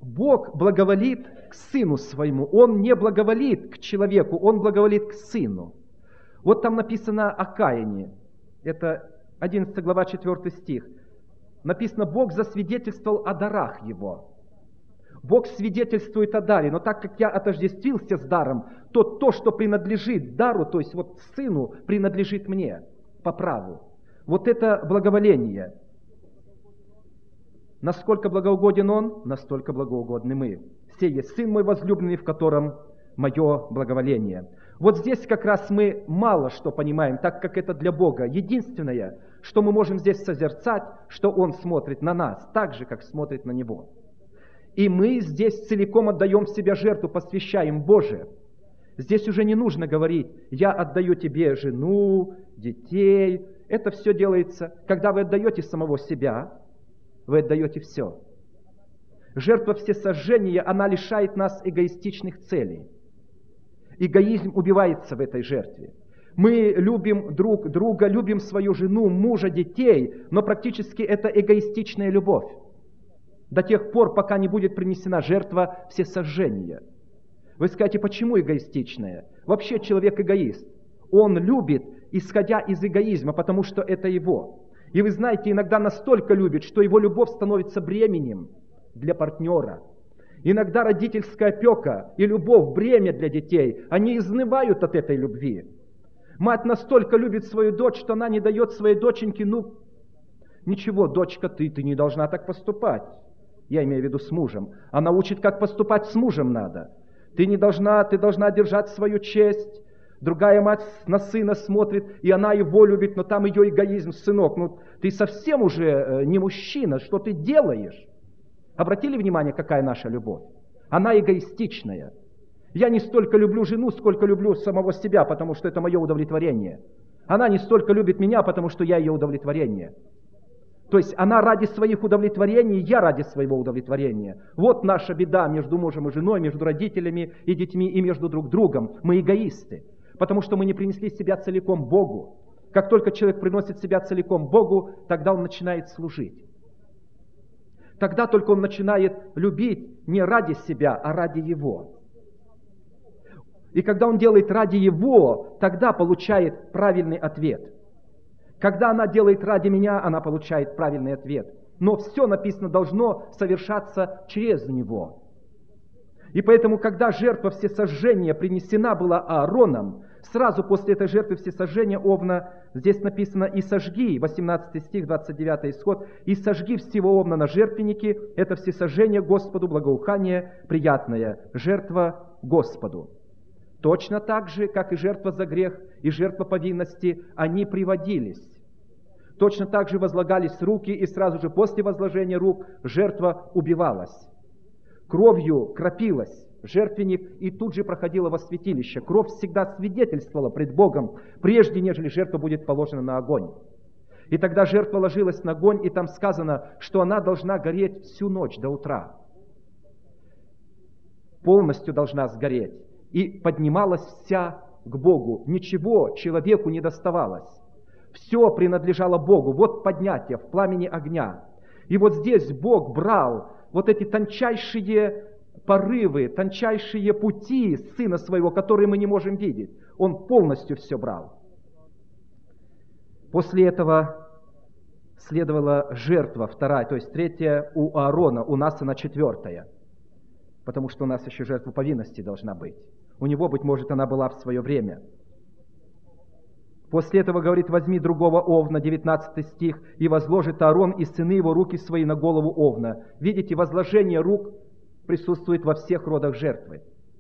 Бог благоволит к Сыну Своему. Он не благоволит к человеку, Он благоволит к Сыну. Вот там написано о Каине. Это 11 глава, 4 стих. Написано, Бог засвидетельствовал о дарах его. Бог свидетельствует о даре, но так как я отождествился с даром, то, что принадлежит дару, то есть вот Сыну, принадлежит мне по праву. Вот это благоволение. Насколько благоугоден Он, настолько благоугодны мы. Сей есть Сын мой возлюбленный, в котором мое благоволение. Вот здесь как раз мы мало что понимаем, так как это для Бога. Единственное, что мы можем здесь созерцать, что Он смотрит на нас, так же, как смотрит на Него. И мы здесь целиком отдаем себя жертву, посвящаем Боже. Здесь уже не нужно говорить, я отдаю тебе жену, детей. Это все делается, когда вы отдаете самого себя, вы отдаете все. Жертва всесожжения, она лишает нас эгоистичных целей. Эгоизм убивается в этой жертве. Мы любим друг друга, любим свою жену, мужа, детей, но практически это эгоистичная любовь. До тех пор, пока не будет принесена жертва всесожжения. Вы скажете, почему эгоистичная? Вообще человек эгоист. Он любит, исходя из эгоизма, потому что это его. И вы знаете, иногда настолько любит, что его любовь становится бременем для партнера. Иногда родительская опека и любовь, бремя для детей, они изнывают от этой любви. Мать настолько любит свою дочь, что она не дает своей доченьке, ничего, дочка, ты не должна так поступать. Я имею в виду с мужем. Она учит, как поступать с мужем надо. Ты должна держать свою честь. Другая мать на сына смотрит, и она его любит, но там ее эгоизм, сынок. Ты совсем уже не мужчина, что ты делаешь? Обратили внимание, какая наша любовь? Она эгоистичная. Я не столько люблю жену, сколько люблю самого себя, потому что это мое удовлетворение. Она не столько любит меня, потому что я ее удовлетворение. То есть она ради своих удовлетворений, я ради своего удовлетворения. Вот наша беда между мужем и женой, между родителями и детьми, и между друг другом. Мы эгоисты, потому что мы не принесли себя целиком Богу. Как только человек приносит себя целиком Богу, тогда он начинает служить. Тогда только он начинает любить не ради себя, а ради Его. И когда он делает ради Его, тогда получает правильный ответ. Когда она делает ради меня, она получает правильный ответ. Но все написано должно совершаться через Него. И поэтому, когда жертва всесожжения принесена была Аароном, сразу после этой жертвы всесожжения овна, здесь написано «И сожги», 18 стих, 29 исход, «И сожги всего овна на жертвеннике, это всесожжение Господу, благоухание приятное, жертва Господу». Точно так же, как и жертва за грех, и жертва повинности, они приводились. Точно так же возлагались руки, и сразу же после возложения рук жертва убивалась. Кровью кропилась жертвенник, и тут же проходила во святилище. Кровь всегда свидетельствовала пред Богом, прежде нежели жертва будет положена на огонь. И тогда жертва ложилась на огонь, и там сказано, что она должна гореть всю ночь до утра. Полностью должна сгореть. И поднималась вся к Богу. Ничего человеку не доставалось. Все принадлежало Богу. Вот поднятие в пламени огня. И вот здесь Бог брал вот эти тончайшие порывы, тончайшие пути Сына Своего, которые мы не можем видеть. Он полностью все брал. После этого следовала жертва вторая, то есть третья у Аарона, у нас она четвертая. Потому что у нас еще жертва повинности должна быть. У него, быть может, она была в свое время. После этого, говорит, возьми другого овна, 19 стих, и возложит Аарон и сыны его руки свои на голову овна. Видите, возложение рук присутствует во всех родах жертвы.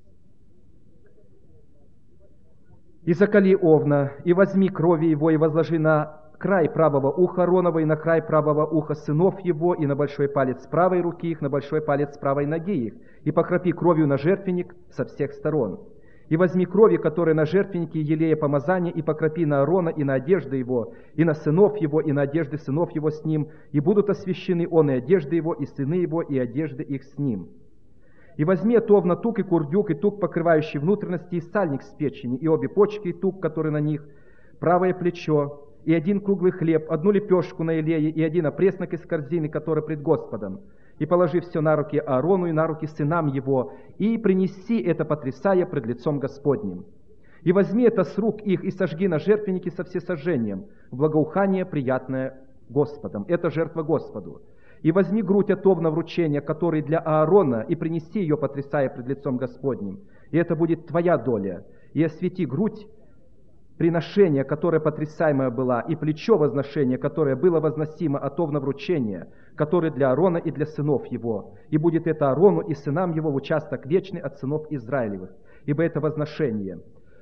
И заколи овна, и возьми крови его, и возложи на край правого уха Ааронова, и на край правого уха сынов его, и на большой палец правой руки их, на большой палец правой ноги их, и покропи кровью на жертвенник со всех сторон. И возьми крови, которые на жертвеннике елея помазания, и покропи на Аарона, и на одежды его, и на сынов его, и на одежды сынов его с ним, и будут освящены он и одежды его, и сыны его, и одежды их с ним. И возьми от овна тук и курдюк, и тук, покрывающий внутренности, и сальник с печени, и обе почки, и тук, который на них, правое плечо, и один круглый хлеб, одну лепешку на елее, и один опреснок из корзины, который пред Господом. и положи все на руки Аарону и на руки сынам его, и принеси это, потрясая пред лицом Господним. И возьми это с рук их, и сожги на жертвеннике со всесожжением, в благоухание, приятное Господом. Это жертва Господу. И возьми грудь отов на вручение, который для Аарона, и принеси ее, потрясая пред лицом Господним. И это будет твоя доля. И освети грудь приношение, которое потрясаемое была, и плечо возношения, которое было возносимо отов на вручение, которое для Аарона и для сынов его. И будет это Аарону и сынам его в участок вечный от сынов Израилевых, ибо это возношение.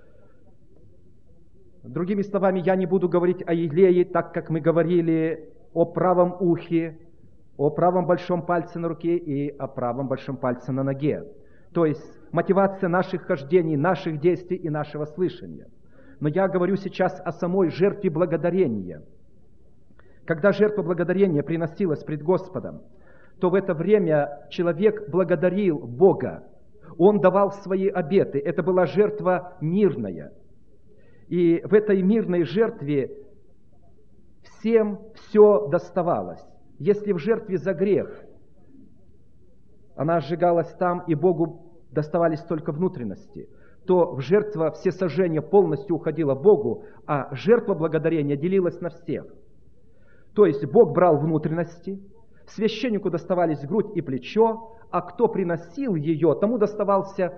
Другими словами, я не буду говорить о елее, так как мы говорили о правом ухе, о правом большом пальце на руке и о правом большом пальце на ноге. То есть мотивация наших хождений, наших действий и нашего слышания. Но я говорю сейчас о самой жертве благодарения. Когда жертва благодарения приносилась пред Господом, то в это время человек благодарил Бога. Он давал свои обеты. Это была жертва мирная. И в этой мирной жертве всем все доставалось. Если в жертве за грех она сжигалась там, и Богу доставались только внутренности, то в жертва всесожжения полностью уходила Богу, а жертва благодарения делилась на всех. То есть Бог брал внутренности, священнику доставались грудь и плечо, а кто приносил ее, тому доставался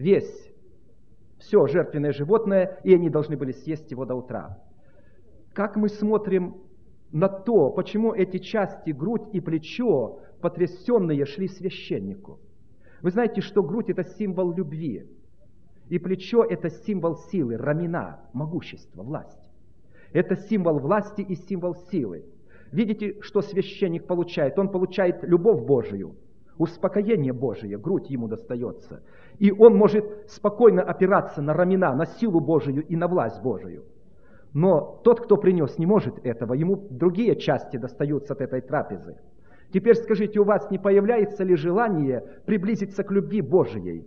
все жертвенное животное, и они должны были съесть его до утра. Как мы смотрим на то, почему эти части, грудь и плечо, потрясенные, шли священнику? Вы знаете, что грудь – это символ любви, и плечо – это символ силы, рамина, могущества, власти. Это символ власти и символ силы. Видите, что священник получает? Он получает любовь Божию, успокоение Божие, грудь ему достается. И он может спокойно опираться на рамена, на силу Божию и на власть Божию. Но тот, кто принес, не может этого, ему другие части достаются от этой трапезы. Теперь скажите, у вас не появляется ли желание приблизиться к любви Божией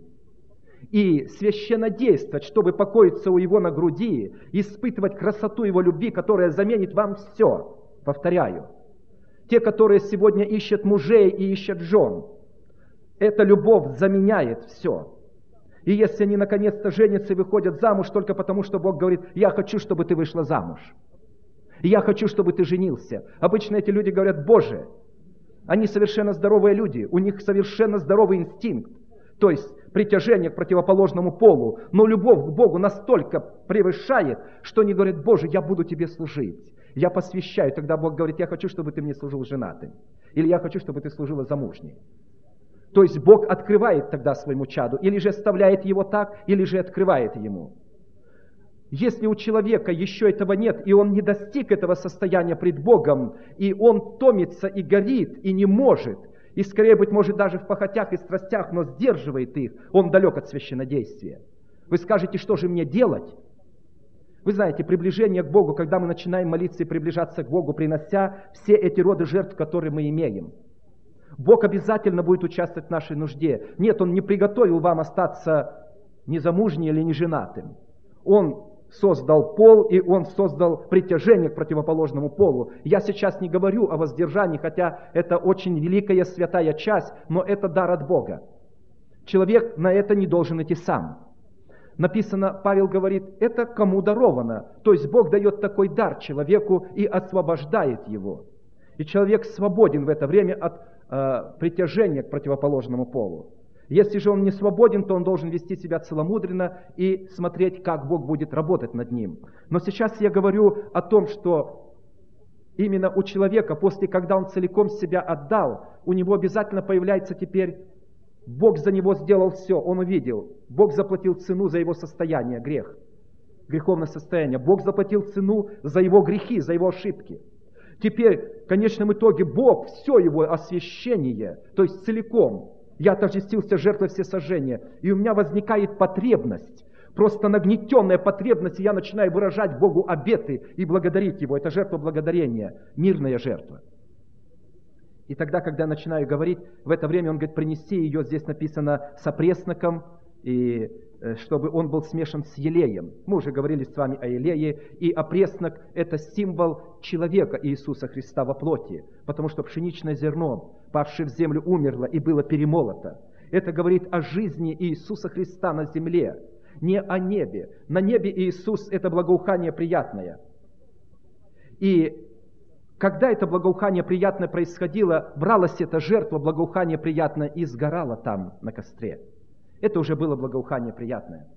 и священнодействовать, чтобы покоиться у Его на груди, испытывать красоту Его любви, которая заменит вам все? Повторяю, те, которые сегодня ищут мужей и ищут жен, эта любовь заменяет все. И если они наконец-то женятся и выходят замуж только потому, что Бог говорит: «Я хочу, чтобы ты вышла замуж. Я хочу, чтобы ты женился». Обычно эти люди говорят: «Боже». Они совершенно здоровые люди, у них совершенно здоровый инстинкт, то есть притяжение к противоположному полу, но любовь к Богу настолько превышает, что они говорят: «Боже, я буду тебе служить, я посвящаю». Тогда Бог говорит: «Я хочу, чтобы ты мне служил женатым», или «Я хочу, чтобы ты служила замужней». То есть Бог открывает тогда своему чаду, или же оставляет его так, или же открывает ему. Если у человека еще этого нет, и он не достиг этого состояния пред Богом, и он томится и горит, и не может, и скорее, быть может, даже в похотях и страстях, но сдерживает их, он далек от священнодействия. Вы скажете: что же мне делать? Вы знаете, приближение к Богу, когда мы начинаем молиться и приближаться к Богу, принося все эти роды жертв, которые мы имеем, Бог обязательно будет участвовать в нашей нужде. Нет, Он не приготовил вам остаться незамужним или неженатым. Он создал пол, и Он создал притяжение к противоположному полу. Я сейчас не говорю о воздержании, хотя это очень великая святая часть, но это дар от Бога. Человек на это не должен идти сам. Написано, Павел говорит, это кому даровано. То есть Бог дает такой дар человеку и освобождает его. И человек свободен в это время от притяжения к противоположному полу. Если же он не свободен, то он должен вести себя целомудренно и смотреть, как Бог будет работать над ним. Но сейчас я говорю о том, что именно у человека, когда он целиком себя отдал, у него обязательно появляется теперь: Бог за него сделал все, он увидел. Бог заплатил цену за его состояние, грех, греховное состояние. Бог заплатил цену за его грехи, за его ошибки. Теперь, в конечном итоге, Бог, все его освящение, то есть целиком, я отождествился жертвой всесожжения, и у меня возникает потребность, просто нагнетенная потребность, и я начинаю выражать Богу обеты и благодарить Его. Это жертва благодарения, мирная жертва. И тогда, когда я начинаю говорить, в это время он говорит: принеси ее, здесь написано, с опресноком, и чтобы он был смешан с елеем. Мы уже говорили с вами о елее, и опреснок – это символ человека Иисуса Христа во плоти, потому что пшеничное зерно, павшее в землю, умерло и было перемолото. Это говорит о жизни Иисуса Христа на земле, не о небе. На небе Иисус – это благоухание приятное. И когда это благоухание приятное происходило, бралась эта жертва, благоухание приятное, и сгорала там на костре. Это уже было благоухание приятное.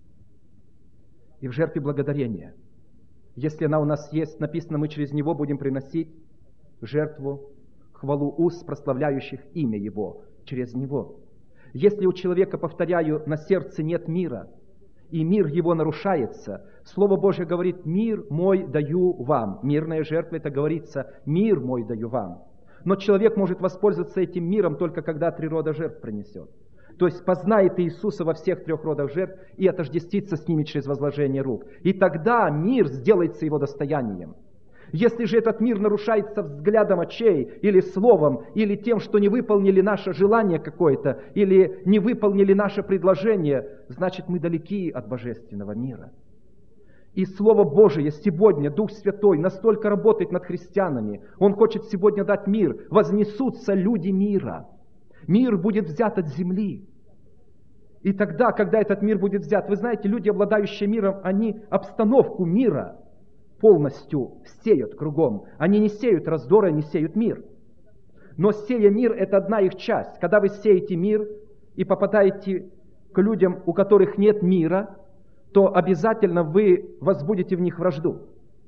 И в жертве благодарения, если она у нас есть, написано, мы через него будем приносить жертву, хвалу уст, прославляющих имя Его, через него. Если у человека, повторяю, на сердце нет мира, и мир его нарушается, Слово Божье говорит: «Мир мой даю вам». Мирная жертва, это говорится: «Мир мой даю вам». Но человек может воспользоваться этим миром только когда 3 рода жертв принесет. То есть познает Иисуса во всех 3 родах жертв и отождествится с ними через возложение рук. И тогда мир сделается его достоянием. Если же этот мир нарушается взглядом очей, или словом, или тем, что не выполнили наше желание какое-то, или не выполнили наше предложение, значит, мы далеки от божественного мира. И Слово Божие сегодня, Дух Святой, настолько работает над христианами. Он хочет сегодня дать мир. Вознесутся люди мира. Мир будет взят от земли. И тогда, когда этот мир будет взят, вы знаете, люди, обладающие миром, они обстановку мира полностью сеют кругом. Они не сеют раздора, не сеют мир. Но сея мир – это одна их часть. Когда вы сеете мир и попадаете к людям, у которых нет мира, то обязательно вы возбудите в них вражду.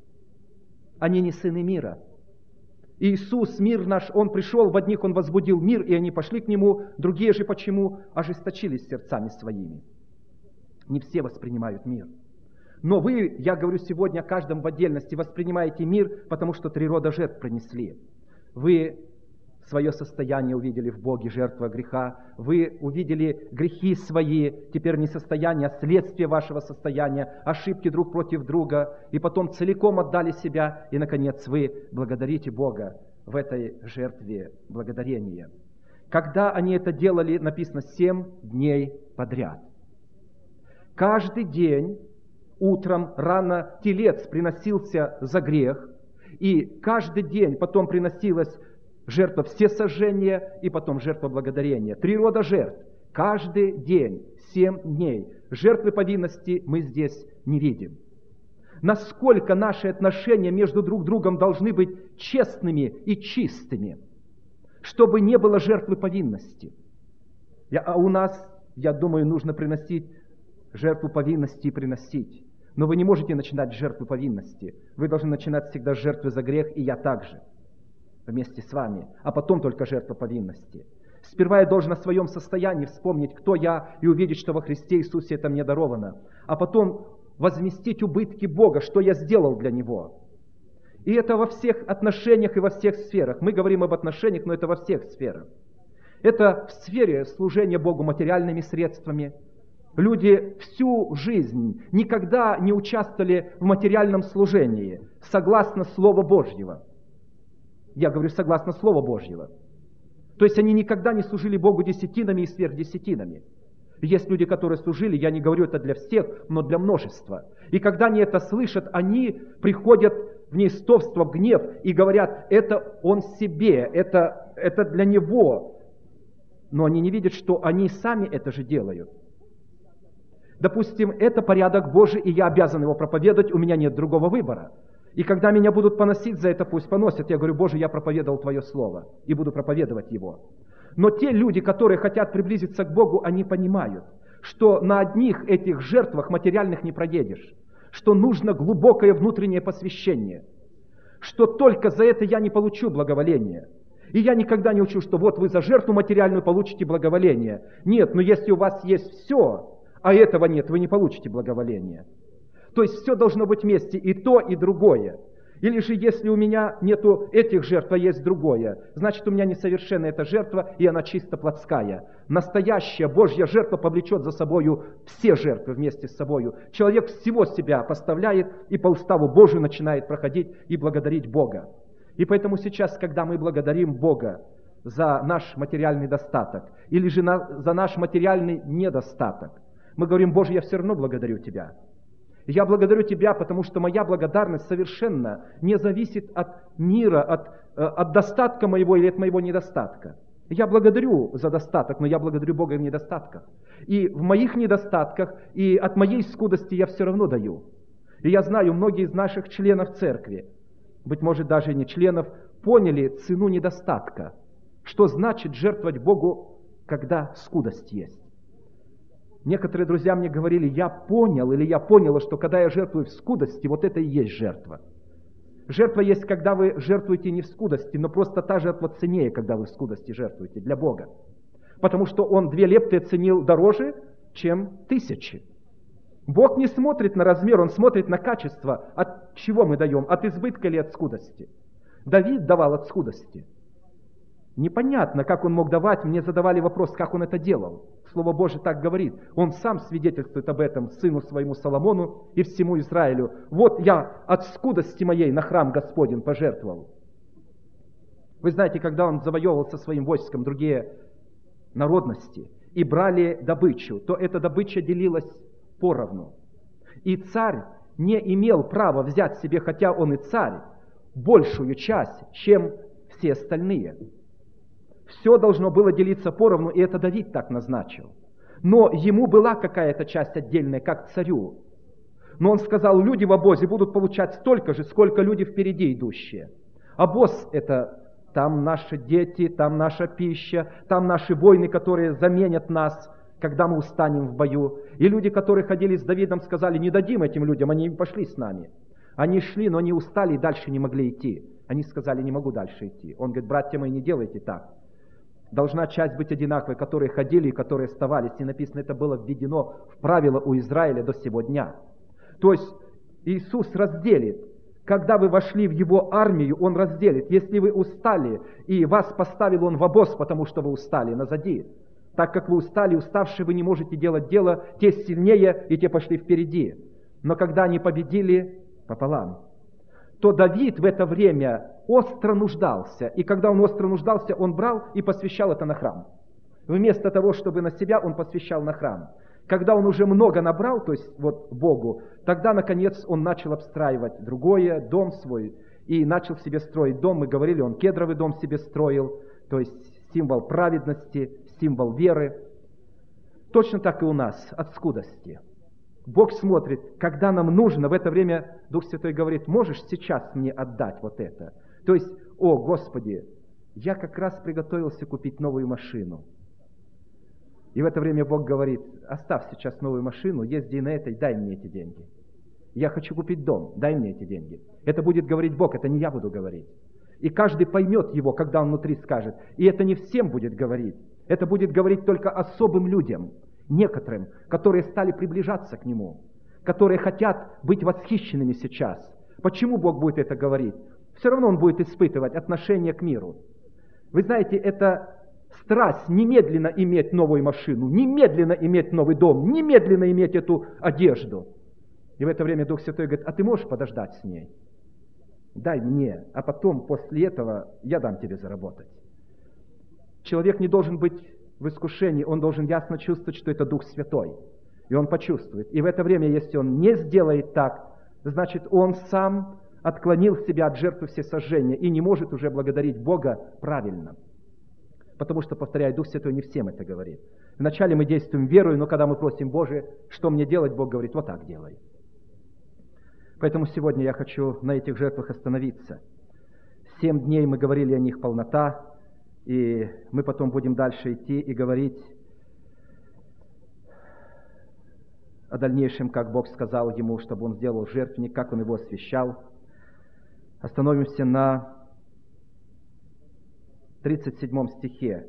Они не сыны мира. Иисус, мир наш, Он пришел, в одних Он возбудил мир, и они пошли к Нему, другие же почему? Ожесточились сердцами своими. Не все воспринимают мир. Но вы, я говорю сегодня о каждом в отдельности, воспринимаете мир, потому что 3 рода жертв принесли. Вы свое состояние увидели в Боге, жертва греха. Вы увидели грехи свои, теперь не состояние, а следствие вашего состояния, ошибки друг против друга, и потом целиком отдали себя, и, наконец, вы благодарите Бога в этой жертве благодарения. Когда они это делали, написано 7 дней подряд. Каждый день утром рано телец приносился за грех, и каждый день потом приносилась жертва всесожжения и потом жертва благодарения. 3 рода жертв. Каждый день, 7 дней. Жертвы повинности мы здесь не видим. Насколько наши отношения между друг другом должны быть честными и чистыми, чтобы не было жертвы повинности. А у нас, я думаю, нужно приносить жертву повинности и приносить. Но вы не можете начинать с жертвы повинности. Вы должны начинать всегда с жертвы за грех, и я также. Вместе с вами, а потом только жертва повинности. Сперва я должен о своем состоянии вспомнить, кто я, и увидеть, что во Христе Иисусе это мне даровано. А потом возместить убытки Бога, что я сделал для Него. И это во всех отношениях и во всех сферах. Мы говорим об отношениях, но это во всех сферах. Это в сфере служения Богу материальными средствами. Люди всю жизнь никогда не участвовали в материальном служении, согласно Слова Божьего. Я говорю согласно Слова Божьего. То есть они никогда не служили Богу десятинами и сверхдесятинами. Есть люди, которые служили, я не говорю это для всех, но для множества. И когда они это слышат, они приходят в неистовство, в гнев и говорят: это он себе, это для него. Но они не видят, что они сами это же делают. Допустим, это порядок Божий, и я обязан его проповедовать, у меня нет другого выбора. И когда меня будут поносить за это, пусть поносят. Я говорю: Боже, я проповедовал Твое Слово и буду проповедовать его. Но те люди, которые хотят приблизиться к Богу, они понимают, что на одних этих жертвах материальных не проедешь, что нужно глубокое внутреннее посвящение, что только за это я не получу благоволение. И я никогда не учу, что вот вы за жертву материальную получите благоволение. Нет, но если у вас есть все, а этого нет, вы не получите благоволения. То есть все должно быть вместе, и то, и другое. Или же если у меня нету этих жертв, а есть другое, значит у меня несовершенна эта жертва, и она чисто плотская. Настоящая Божья жертва повлечет за собою все жертвы вместе с собою. Человек всего себя поставляет и по уставу Божию начинает проходить и благодарить Бога. И поэтому сейчас, когда мы благодарим Бога за наш материальный достаток, или же за наш материальный недостаток, Мы говорим: Боже, я все равно благодарю Тебя. Я благодарю Тебя, потому что моя благодарность совершенно не зависит от мира, от достатка моего или от моего недостатка. Я благодарю за достаток, но я благодарю Бога и в недостатках. И в моих недостатках, и от моей скудости я все равно даю. И я знаю, многие из наших членов церкви, быть может, даже не членов, поняли цену недостатка. Что значит жертвовать Богу, когда скудость есть. Некоторые друзья мне говорили: я понял, или я поняла, что когда я жертвую в скудости, вот это и есть жертва. Жертва есть, когда вы жертвуете не в скудости, но просто та жертва ценнее, когда вы в скудости жертвуете для Бога. Потому что Он 2 лепты оценил дороже, чем 1000. Бог не смотрит на размер, Он смотрит на качество. От чего мы даем? От избытка или от скудости? Давид давал от скудости. Непонятно, как он мог давать. Мне задавали вопрос, как он это делал. Слово Божие так говорит. Он сам свидетельствует об этом сыну своему Соломону и всему Израилю. Вот я от скудости моей на храм Господень пожертвовал. Вы знаете, когда он завоевывал со своим войском другие народности и брали добычу, то эта добыча делилась поровну. И царь не имел права взять себе, хотя он и царь, большую часть, чем все остальные. Все должно было делиться поровну, и это Давид так назначил. Но ему была какая-то часть отдельная, как царю. Но он сказал: люди в обозе будут получать столько же, сколько люди впереди идущие. Обоз — это там наши дети, там наша пища, там наши воины, которые заменят нас, когда мы устанем в бою. И люди, которые ходили с Давидом, сказали: не дадим этим людям, они пошли с нами. Они шли, но не устали и дальше не могли идти. Они сказали: не могу дальше идти. Он говорит: братья мои, не делайте так. Должна часть быть одинаковой, которые ходили и которые оставались. И написано, это было введено в правило у Израиля до сего дня. То есть Иисус разделит. Когда вы вошли в Его армию, Он разделит. Если вы устали, и вас поставил Он в обоз, потому что вы устали, назади. Так как вы устали, уставшие, вы не можете делать дело, те сильнее, и те пошли впереди. Но когда они победили, пополам. То Давид в это время остро нуждался. И когда он остро нуждался, он брал и посвящал это на храм. Вместо того, чтобы на себя, он посвящал на храм. Когда он уже много набрал, то есть вот Богу, тогда, наконец, он начал обстраивать другое, дом свой, и начал себе строить дом. Мы говорили, он кедровый дом себе строил, то есть символ праведности, символ веры. Точно так и у нас, от скудости. Бог смотрит, когда нам нужно, в это время Дух Святой говорит: можешь сейчас мне отдать вот это? То есть: о, Господи, я как раз приготовился купить новую машину. И в это время Бог говорит: оставь сейчас новую машину, езди на этой, дай мне эти деньги. Я хочу купить дом, дай мне эти деньги. Это будет говорить Бог, это не я буду говорить. И каждый поймет его, когда он внутри скажет. И это не всем будет говорить. Это будет говорить только особым людям. Некоторым, которые стали приближаться к Нему, которые хотят быть восхищенными сейчас. Почему Бог будет это говорить? Все равно Он будет испытывать отношение к миру. Вы знаете, это страсть немедленно иметь новую машину, немедленно иметь новый дом, немедленно иметь эту одежду. И в это время Дух Святой говорит: а ты можешь подождать с ней? Дай мне, а потом, после этого, я дам тебе заработать. Человек не должен быть в искушении, он должен ясно чувствовать, что это Дух Святой. И он почувствует. И в это время, если он не сделает так, значит, он сам отклонил себя от жертвы всесожжения и не может уже благодарить Бога правильно. Потому что, повторяю, Дух Святой не всем это говорит. Вначале мы действуем верою, но когда мы просим: Боже, что мне делать? Бог говорит: вот так делай. Поэтому сегодня я хочу на этих жертвах остановиться. 7 дней мы говорили о них полнота. И мы потом будем дальше идти и говорить о дальнейшем, как Бог сказал ему, чтобы он сделал жертвенник, как он его освящал. Остановимся на 37 стихе.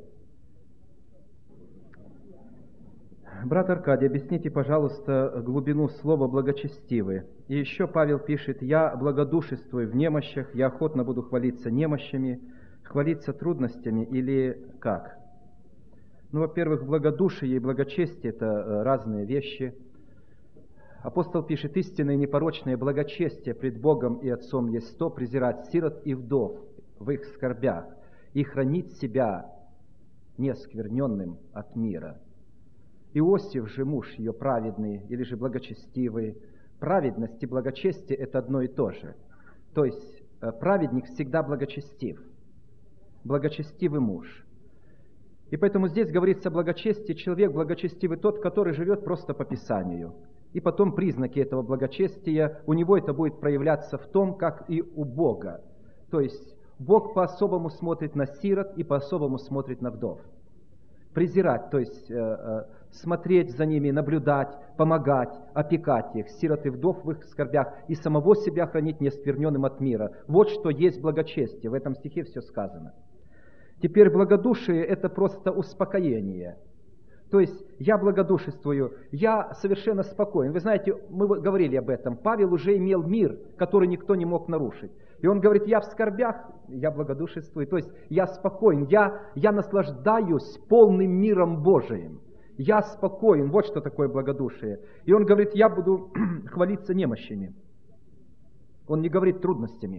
Брат Аркадий, объясните, пожалуйста, глубину слова «благочестивый». И еще Павел пишет: «Я благодушествую в немощах, я охотно буду хвалиться немощами». Хвалиться трудностями или как? Ну, во-первых, благодушие и благочестие – это разные вещи. Апостол пишет: истинное и непорочное благочестие пред Богом и Отцом есть то, презирать сирот и вдов в их скорбях и хранить себя неоскверненным от мира. Иосиф же муж ее праведный или же благочестивый. Праведность и благочестие – это одно и то же. То есть праведник всегда благочестив, благочестивый муж. И поэтому здесь говорится о благочестии. Человек благочестивый тот, который живет просто по Писанию. И потом признаки этого благочестия, у него это будет проявляться в том, как и у Бога. То есть Бог по-особому смотрит на сирот и по-особому смотрит на вдов. Презирать, то есть смотреть за ними, наблюдать, помогать, опекать их, сирот и вдов в их скорбях, и самого себя хранить неоскверненным от мира. Вот что есть благочестие, в этом стихе все сказано. Теперь благодушие – это просто успокоение. То есть я благодушествую, я совершенно спокоен. Вы знаете, мы говорили об этом. Павел уже имел мир, который никто не мог нарушить. И он говорит, я в скорбях, я благодушествую. То есть я спокоен, я наслаждаюсь полным миром Божиим. Я спокоен, вот что такое благодушие. И он говорит, я буду хвалиться немощами. Он не говорит трудностями.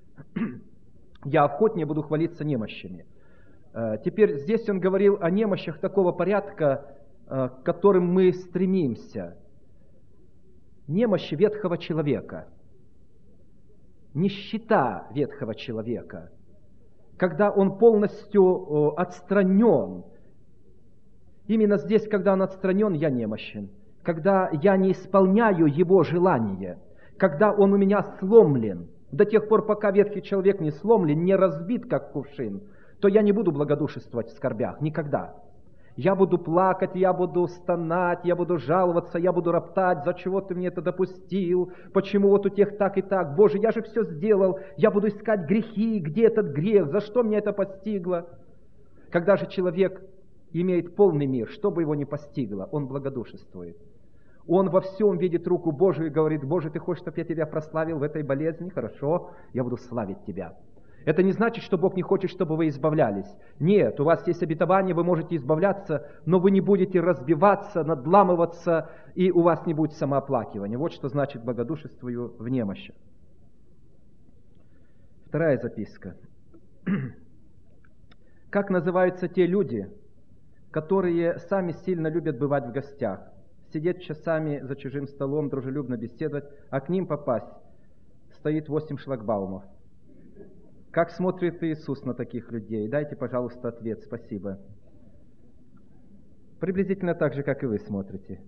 Я охотнее буду хвалиться немощами. Теперь здесь он говорил о немощах такого порядка, к которым мы стремимся. Немощи ветхого человека, нищета ветхого человека, когда он полностью отстранен. Именно здесь, когда он отстранен, я немощен. Когда я не исполняю его желания, когда он у меня сломлен, до тех пор, пока ветхий человек не сломлен, не разбит, как кувшин, то я не буду благодушествовать в скорбях, никогда. Я буду плакать, я буду стонать, я буду жаловаться, я буду роптать, за чего ты мне это допустил, почему вот у тех так и так, Боже, я же все сделал, я буду искать грехи, где этот грех, за что мне это постигло. Когда же человек имеет полный мир, что бы его ни постигло, он благодушествует. Он во всем видит руку Божию и говорит, Боже, ты хочешь, чтобы я тебя прославил в этой болезни? Хорошо, я буду славить тебя. Это не значит, что Бог не хочет, чтобы вы избавлялись. Нет, у вас есть обетование, вы можете избавляться, но вы не будете разбиваться, надламываться, и у вас не будет самооплакивания. Вот что значит благодушествую в немощах. Вторая записка. Как называются те люди, которые сами сильно любят бывать в гостях, сидеть часами за чужим столом, дружелюбно беседовать, а к ним попасть стоит 8 шлагбаумов? Как смотрит Иисус на таких людей? Дайте, пожалуйста, ответ. Спасибо. Приблизительно так же, как и вы смотрите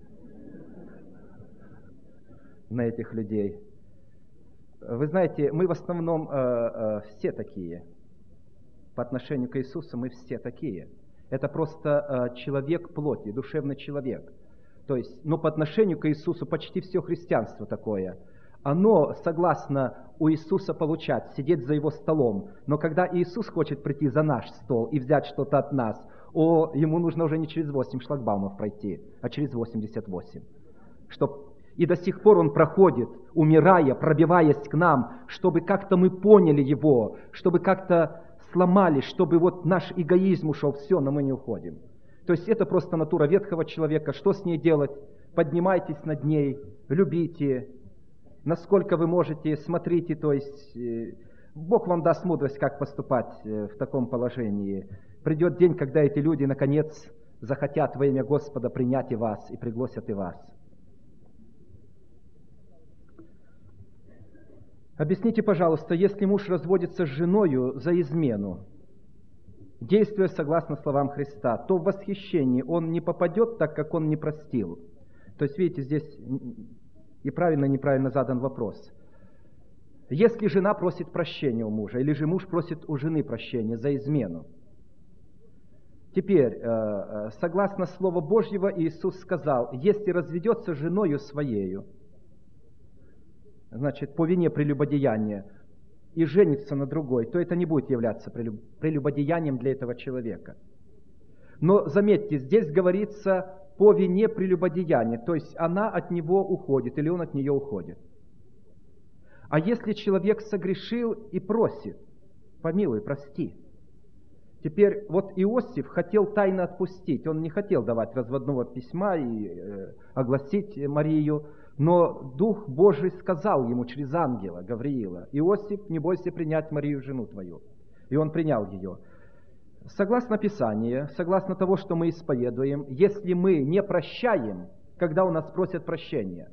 на этих людей. Вы знаете, мы в основном все такие. По отношению к Иисусу мы все такие. Это просто человек плоти, душевный человек. То есть, но по отношению к Иисусу почти все христианство такое. Оно согласно у Иисуса получать, сидеть за Его столом. Но когда Иисус хочет прийти за наш стол и взять что-то от нас, ему нужно уже не через 8 шлагбаумов пройти, а через 88. И до сих пор Он проходит, умирая, пробиваясь к нам, чтобы как-то мы поняли Его, чтобы как-то сломались, чтобы вот наш эгоизм ушел, все, но мы не уходим. То есть это просто натура ветхого человека. Что с ней делать? Поднимайтесь над ней, любите, насколько вы можете, смотрите, то есть Бог вам даст мудрость, как поступать в таком положении. Придет день, когда эти люди, наконец, захотят во имя Господа принять и вас, и пригласят и вас. Объясните, пожалуйста, если муж разводится с женою за измену, действуя согласно словам Христа, то в восхищении он не попадет, так как он не простил. То есть, видите, здесь и правильно, и неправильно задан вопрос. Если жена просит прощения у мужа, или же муж просит у жены прощения за измену, теперь, согласно Слову Божьего, Иисус сказал, если разведется с женою своею, значит, по вине прелюбодеяния, и женится на другой, то это не будет являться прелюбодеянием для этого человека. Но заметьте, здесь говорится по вине прелюбодеяния, то есть она от него уходит, или он от нее уходит. А если человек согрешил и просит, помилуй, прости. Теперь вот Иосиф хотел тайно отпустить, он не хотел давать разводного письма и огласить Марию, но Дух Божий сказал ему через ангела Гавриила: Иосиф, не бойся принять Марию, жену твою. И он принял ее. Согласно Писанию, согласно того, что мы исповедуем, если мы не прощаем, когда у нас просят прощения,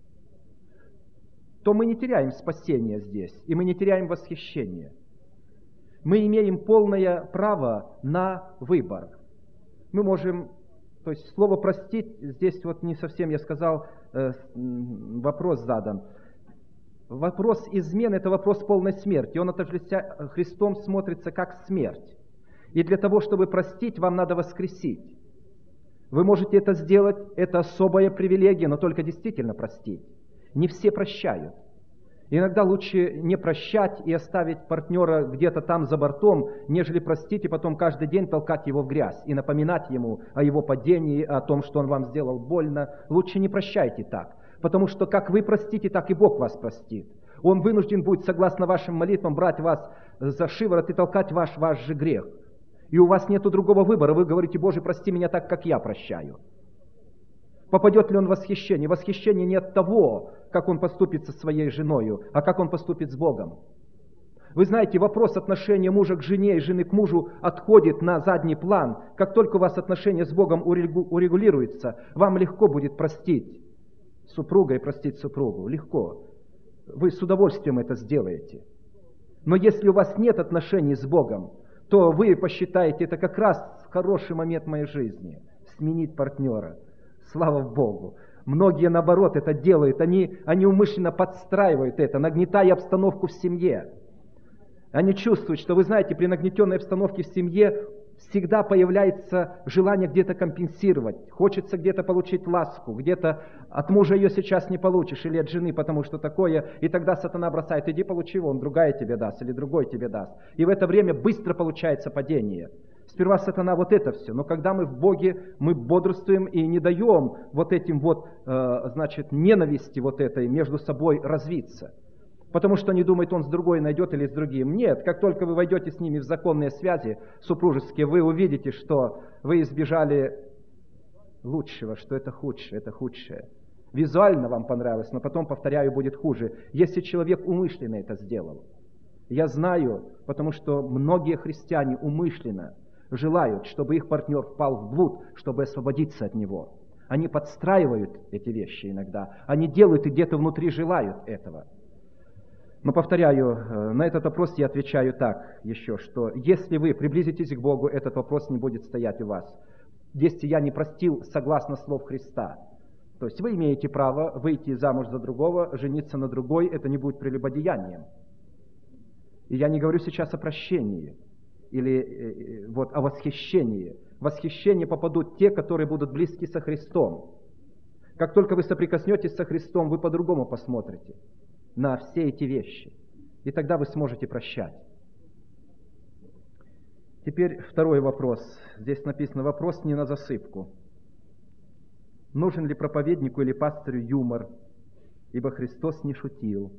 то мы не теряем спасения здесь, и мы не теряем восхищения. Мы имеем полное право на выбор. Мы можем, то есть слово «простить», здесь вот не совсем, я сказал, вопрос задан. Вопрос измены – это вопрос полной смерти. Он отождествляется Христом, смотрится как смерть. И для того, чтобы простить, вам надо воскресить. Вы можете это сделать, это особая привилегия, но только действительно простить. Не все прощают. Иногда лучше не прощать и оставить партнера где-то там за бортом, нежели простить и потом каждый день толкать его в грязь и напоминать ему о его падении, о том, что он вам сделал больно. Лучше не прощайте так, потому что как вы простите, так и Бог вас простит. Он вынужден будет, согласно вашим молитвам, брать вас за шиворот и толкать ваш же грех. И у вас нет другого выбора. Вы говорите: Боже, прости меня так, как я прощаю. Попадет ли он в восхищение? Восхищение не от того, как он поступит со своей женою, а как он поступит с Богом. Вы знаете, вопрос отношения мужа к жене и жены к мужу отходит на задний план. Как только у вас отношения с Богом урегулируются, вам легко будет простить супруга и простить супругу. Легко. Вы с удовольствием это сделаете. Но если у вас нет отношений с Богом, то вы посчитаете, это как раз хороший момент моей жизни – сменить партнера. Слава Богу. Многие, наоборот, это делают. Они умышленно подстраивают это, нагнетая обстановку в семье. Они чувствуют, что, вы знаете, при нагнетенной обстановке в семье всегда появляется желание где-то компенсировать. Хочется где-то получить ласку, где-то от мужа ее сейчас не получишь, или от жены, потому что такое. И тогда сатана бросает: иди получи, он другая тебе даст, или другой тебе даст. И в это время быстро получается падение. Сперва сатана вот это все, но когда мы в Боге, мы бодрствуем и не даем вот этим ненависти вот этой между собой развиться. Потому что они думают, он с другой найдет или с другим. Нет, как только вы войдете с ними в законные связи супружеские, вы увидите, что вы избежали лучшего, что это худшее. Визуально вам понравилось, но потом, повторяю, будет хуже, если человек умышленно это сделал. Я знаю, потому что многие христиане умышленно желают, чтобы их партнер впал в блуд, чтобы освободиться от него. Они подстраивают эти вещи иногда. Они делают и где-то внутри желают этого. Но, повторяю, на этот вопрос я отвечаю так еще, что если вы приблизитесь к Богу, этот вопрос не будет стоять у вас. Если я не простил согласно слов Христа, то есть вы имеете право выйти замуж за другого, жениться на другой, это не будет прелюбодеянием. И я не говорю сейчас о прощении или о восхищении. В восхищение попадут те, которые будут близки со Христом. Как только вы соприкоснетесь со Христом, вы по-другому посмотрите на все эти вещи. И тогда вы сможете прощать. Теперь второй вопрос. Здесь написано: вопрос не на засыпку. Нужен ли проповеднику или пастырю юмор? Ибо Христос не шутил.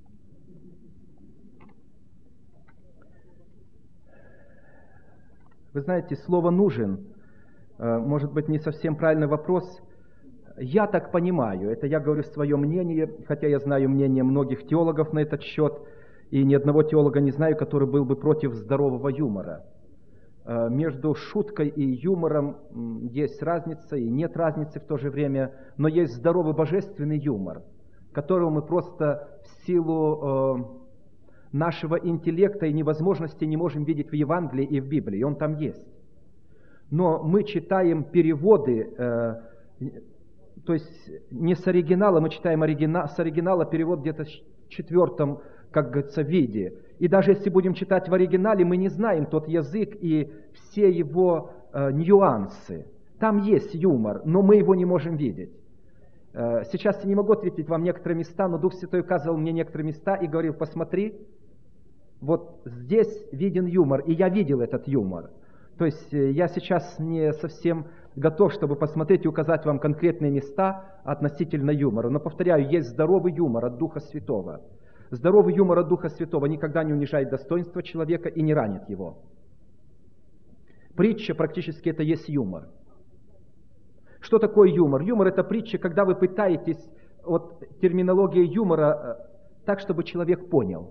Вы знаете, слово «нужен» может быть не совсем правильный вопрос. Я так понимаю, это я говорю свое мнение, хотя я знаю мнение многих теологов на этот счет, и ни одного теолога не знаю, который был бы против здорового юмора. Между шуткой и юмором есть разница, и нет разницы в то же время, но есть здоровый божественный юмор, которого мы просто в силу нашего интеллекта и невозможности не можем видеть в Евангелии и в Библии, он там есть. Но мы читаем переводы, то есть не с оригинала, мы читаем с оригинала перевод где-то в 4, как говорится, виде. И даже если будем читать в оригинале, мы не знаем тот язык и все его нюансы. Там есть юмор, но мы его не можем видеть. Сейчас я не могу ответить вам некоторые места, но Дух Святой указывал мне некоторые места и говорил: посмотри, вот здесь виден юмор, и я видел этот юмор. То есть я сейчас не совсем готов, чтобы посмотреть и указать вам конкретные места относительно юмора. Но, повторяю, есть здоровый юмор от Духа Святого. Здоровый юмор от Духа Святого никогда не унижает достоинство человека и не ранит его. Притча практически это есть юмор. Что такое юмор? Юмор – это притча, когда вы пытаетесь, терминология юмора, так, чтобы человек понял.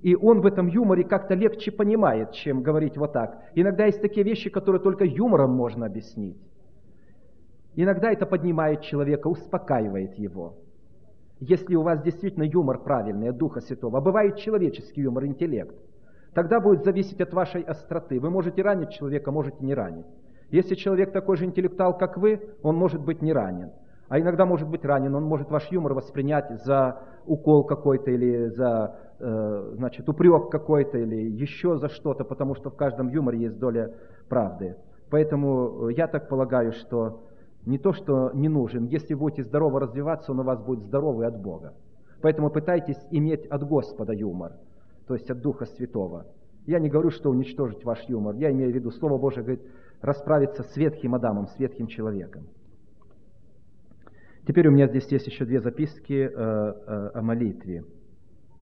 И он в этом юморе как-то легче понимает, чем говорить вот так. Иногда есть такие вещи, которые только юмором можно объяснить. Иногда это поднимает человека, успокаивает его. Если у вас действительно юмор правильный, от Духа Святого, а бывает человеческий юмор, интеллект, тогда будет зависеть от вашей остроты. Вы можете ранить человека, можете не ранить. Если человек такой же интеллектуал, как вы, он может быть не ранен. А иногда может быть ранен, он может ваш юмор воспринять за укол какой-то или за упрек какой-то или еще за что-то, потому что в каждом юморе есть доля правды. Поэтому я так полагаю, что не то, что не нужен, если будете здорово развиваться, он у вас будет здоровый от Бога. Поэтому пытайтесь иметь от Господа юмор, то есть от Духа Святого. Я не говорю, что уничтожить ваш юмор, я имею в виду, Слово Божие говорит, расправиться с ветхим Адамом, с ветхим человеком. Теперь у меня здесь есть еще две записки о молитве.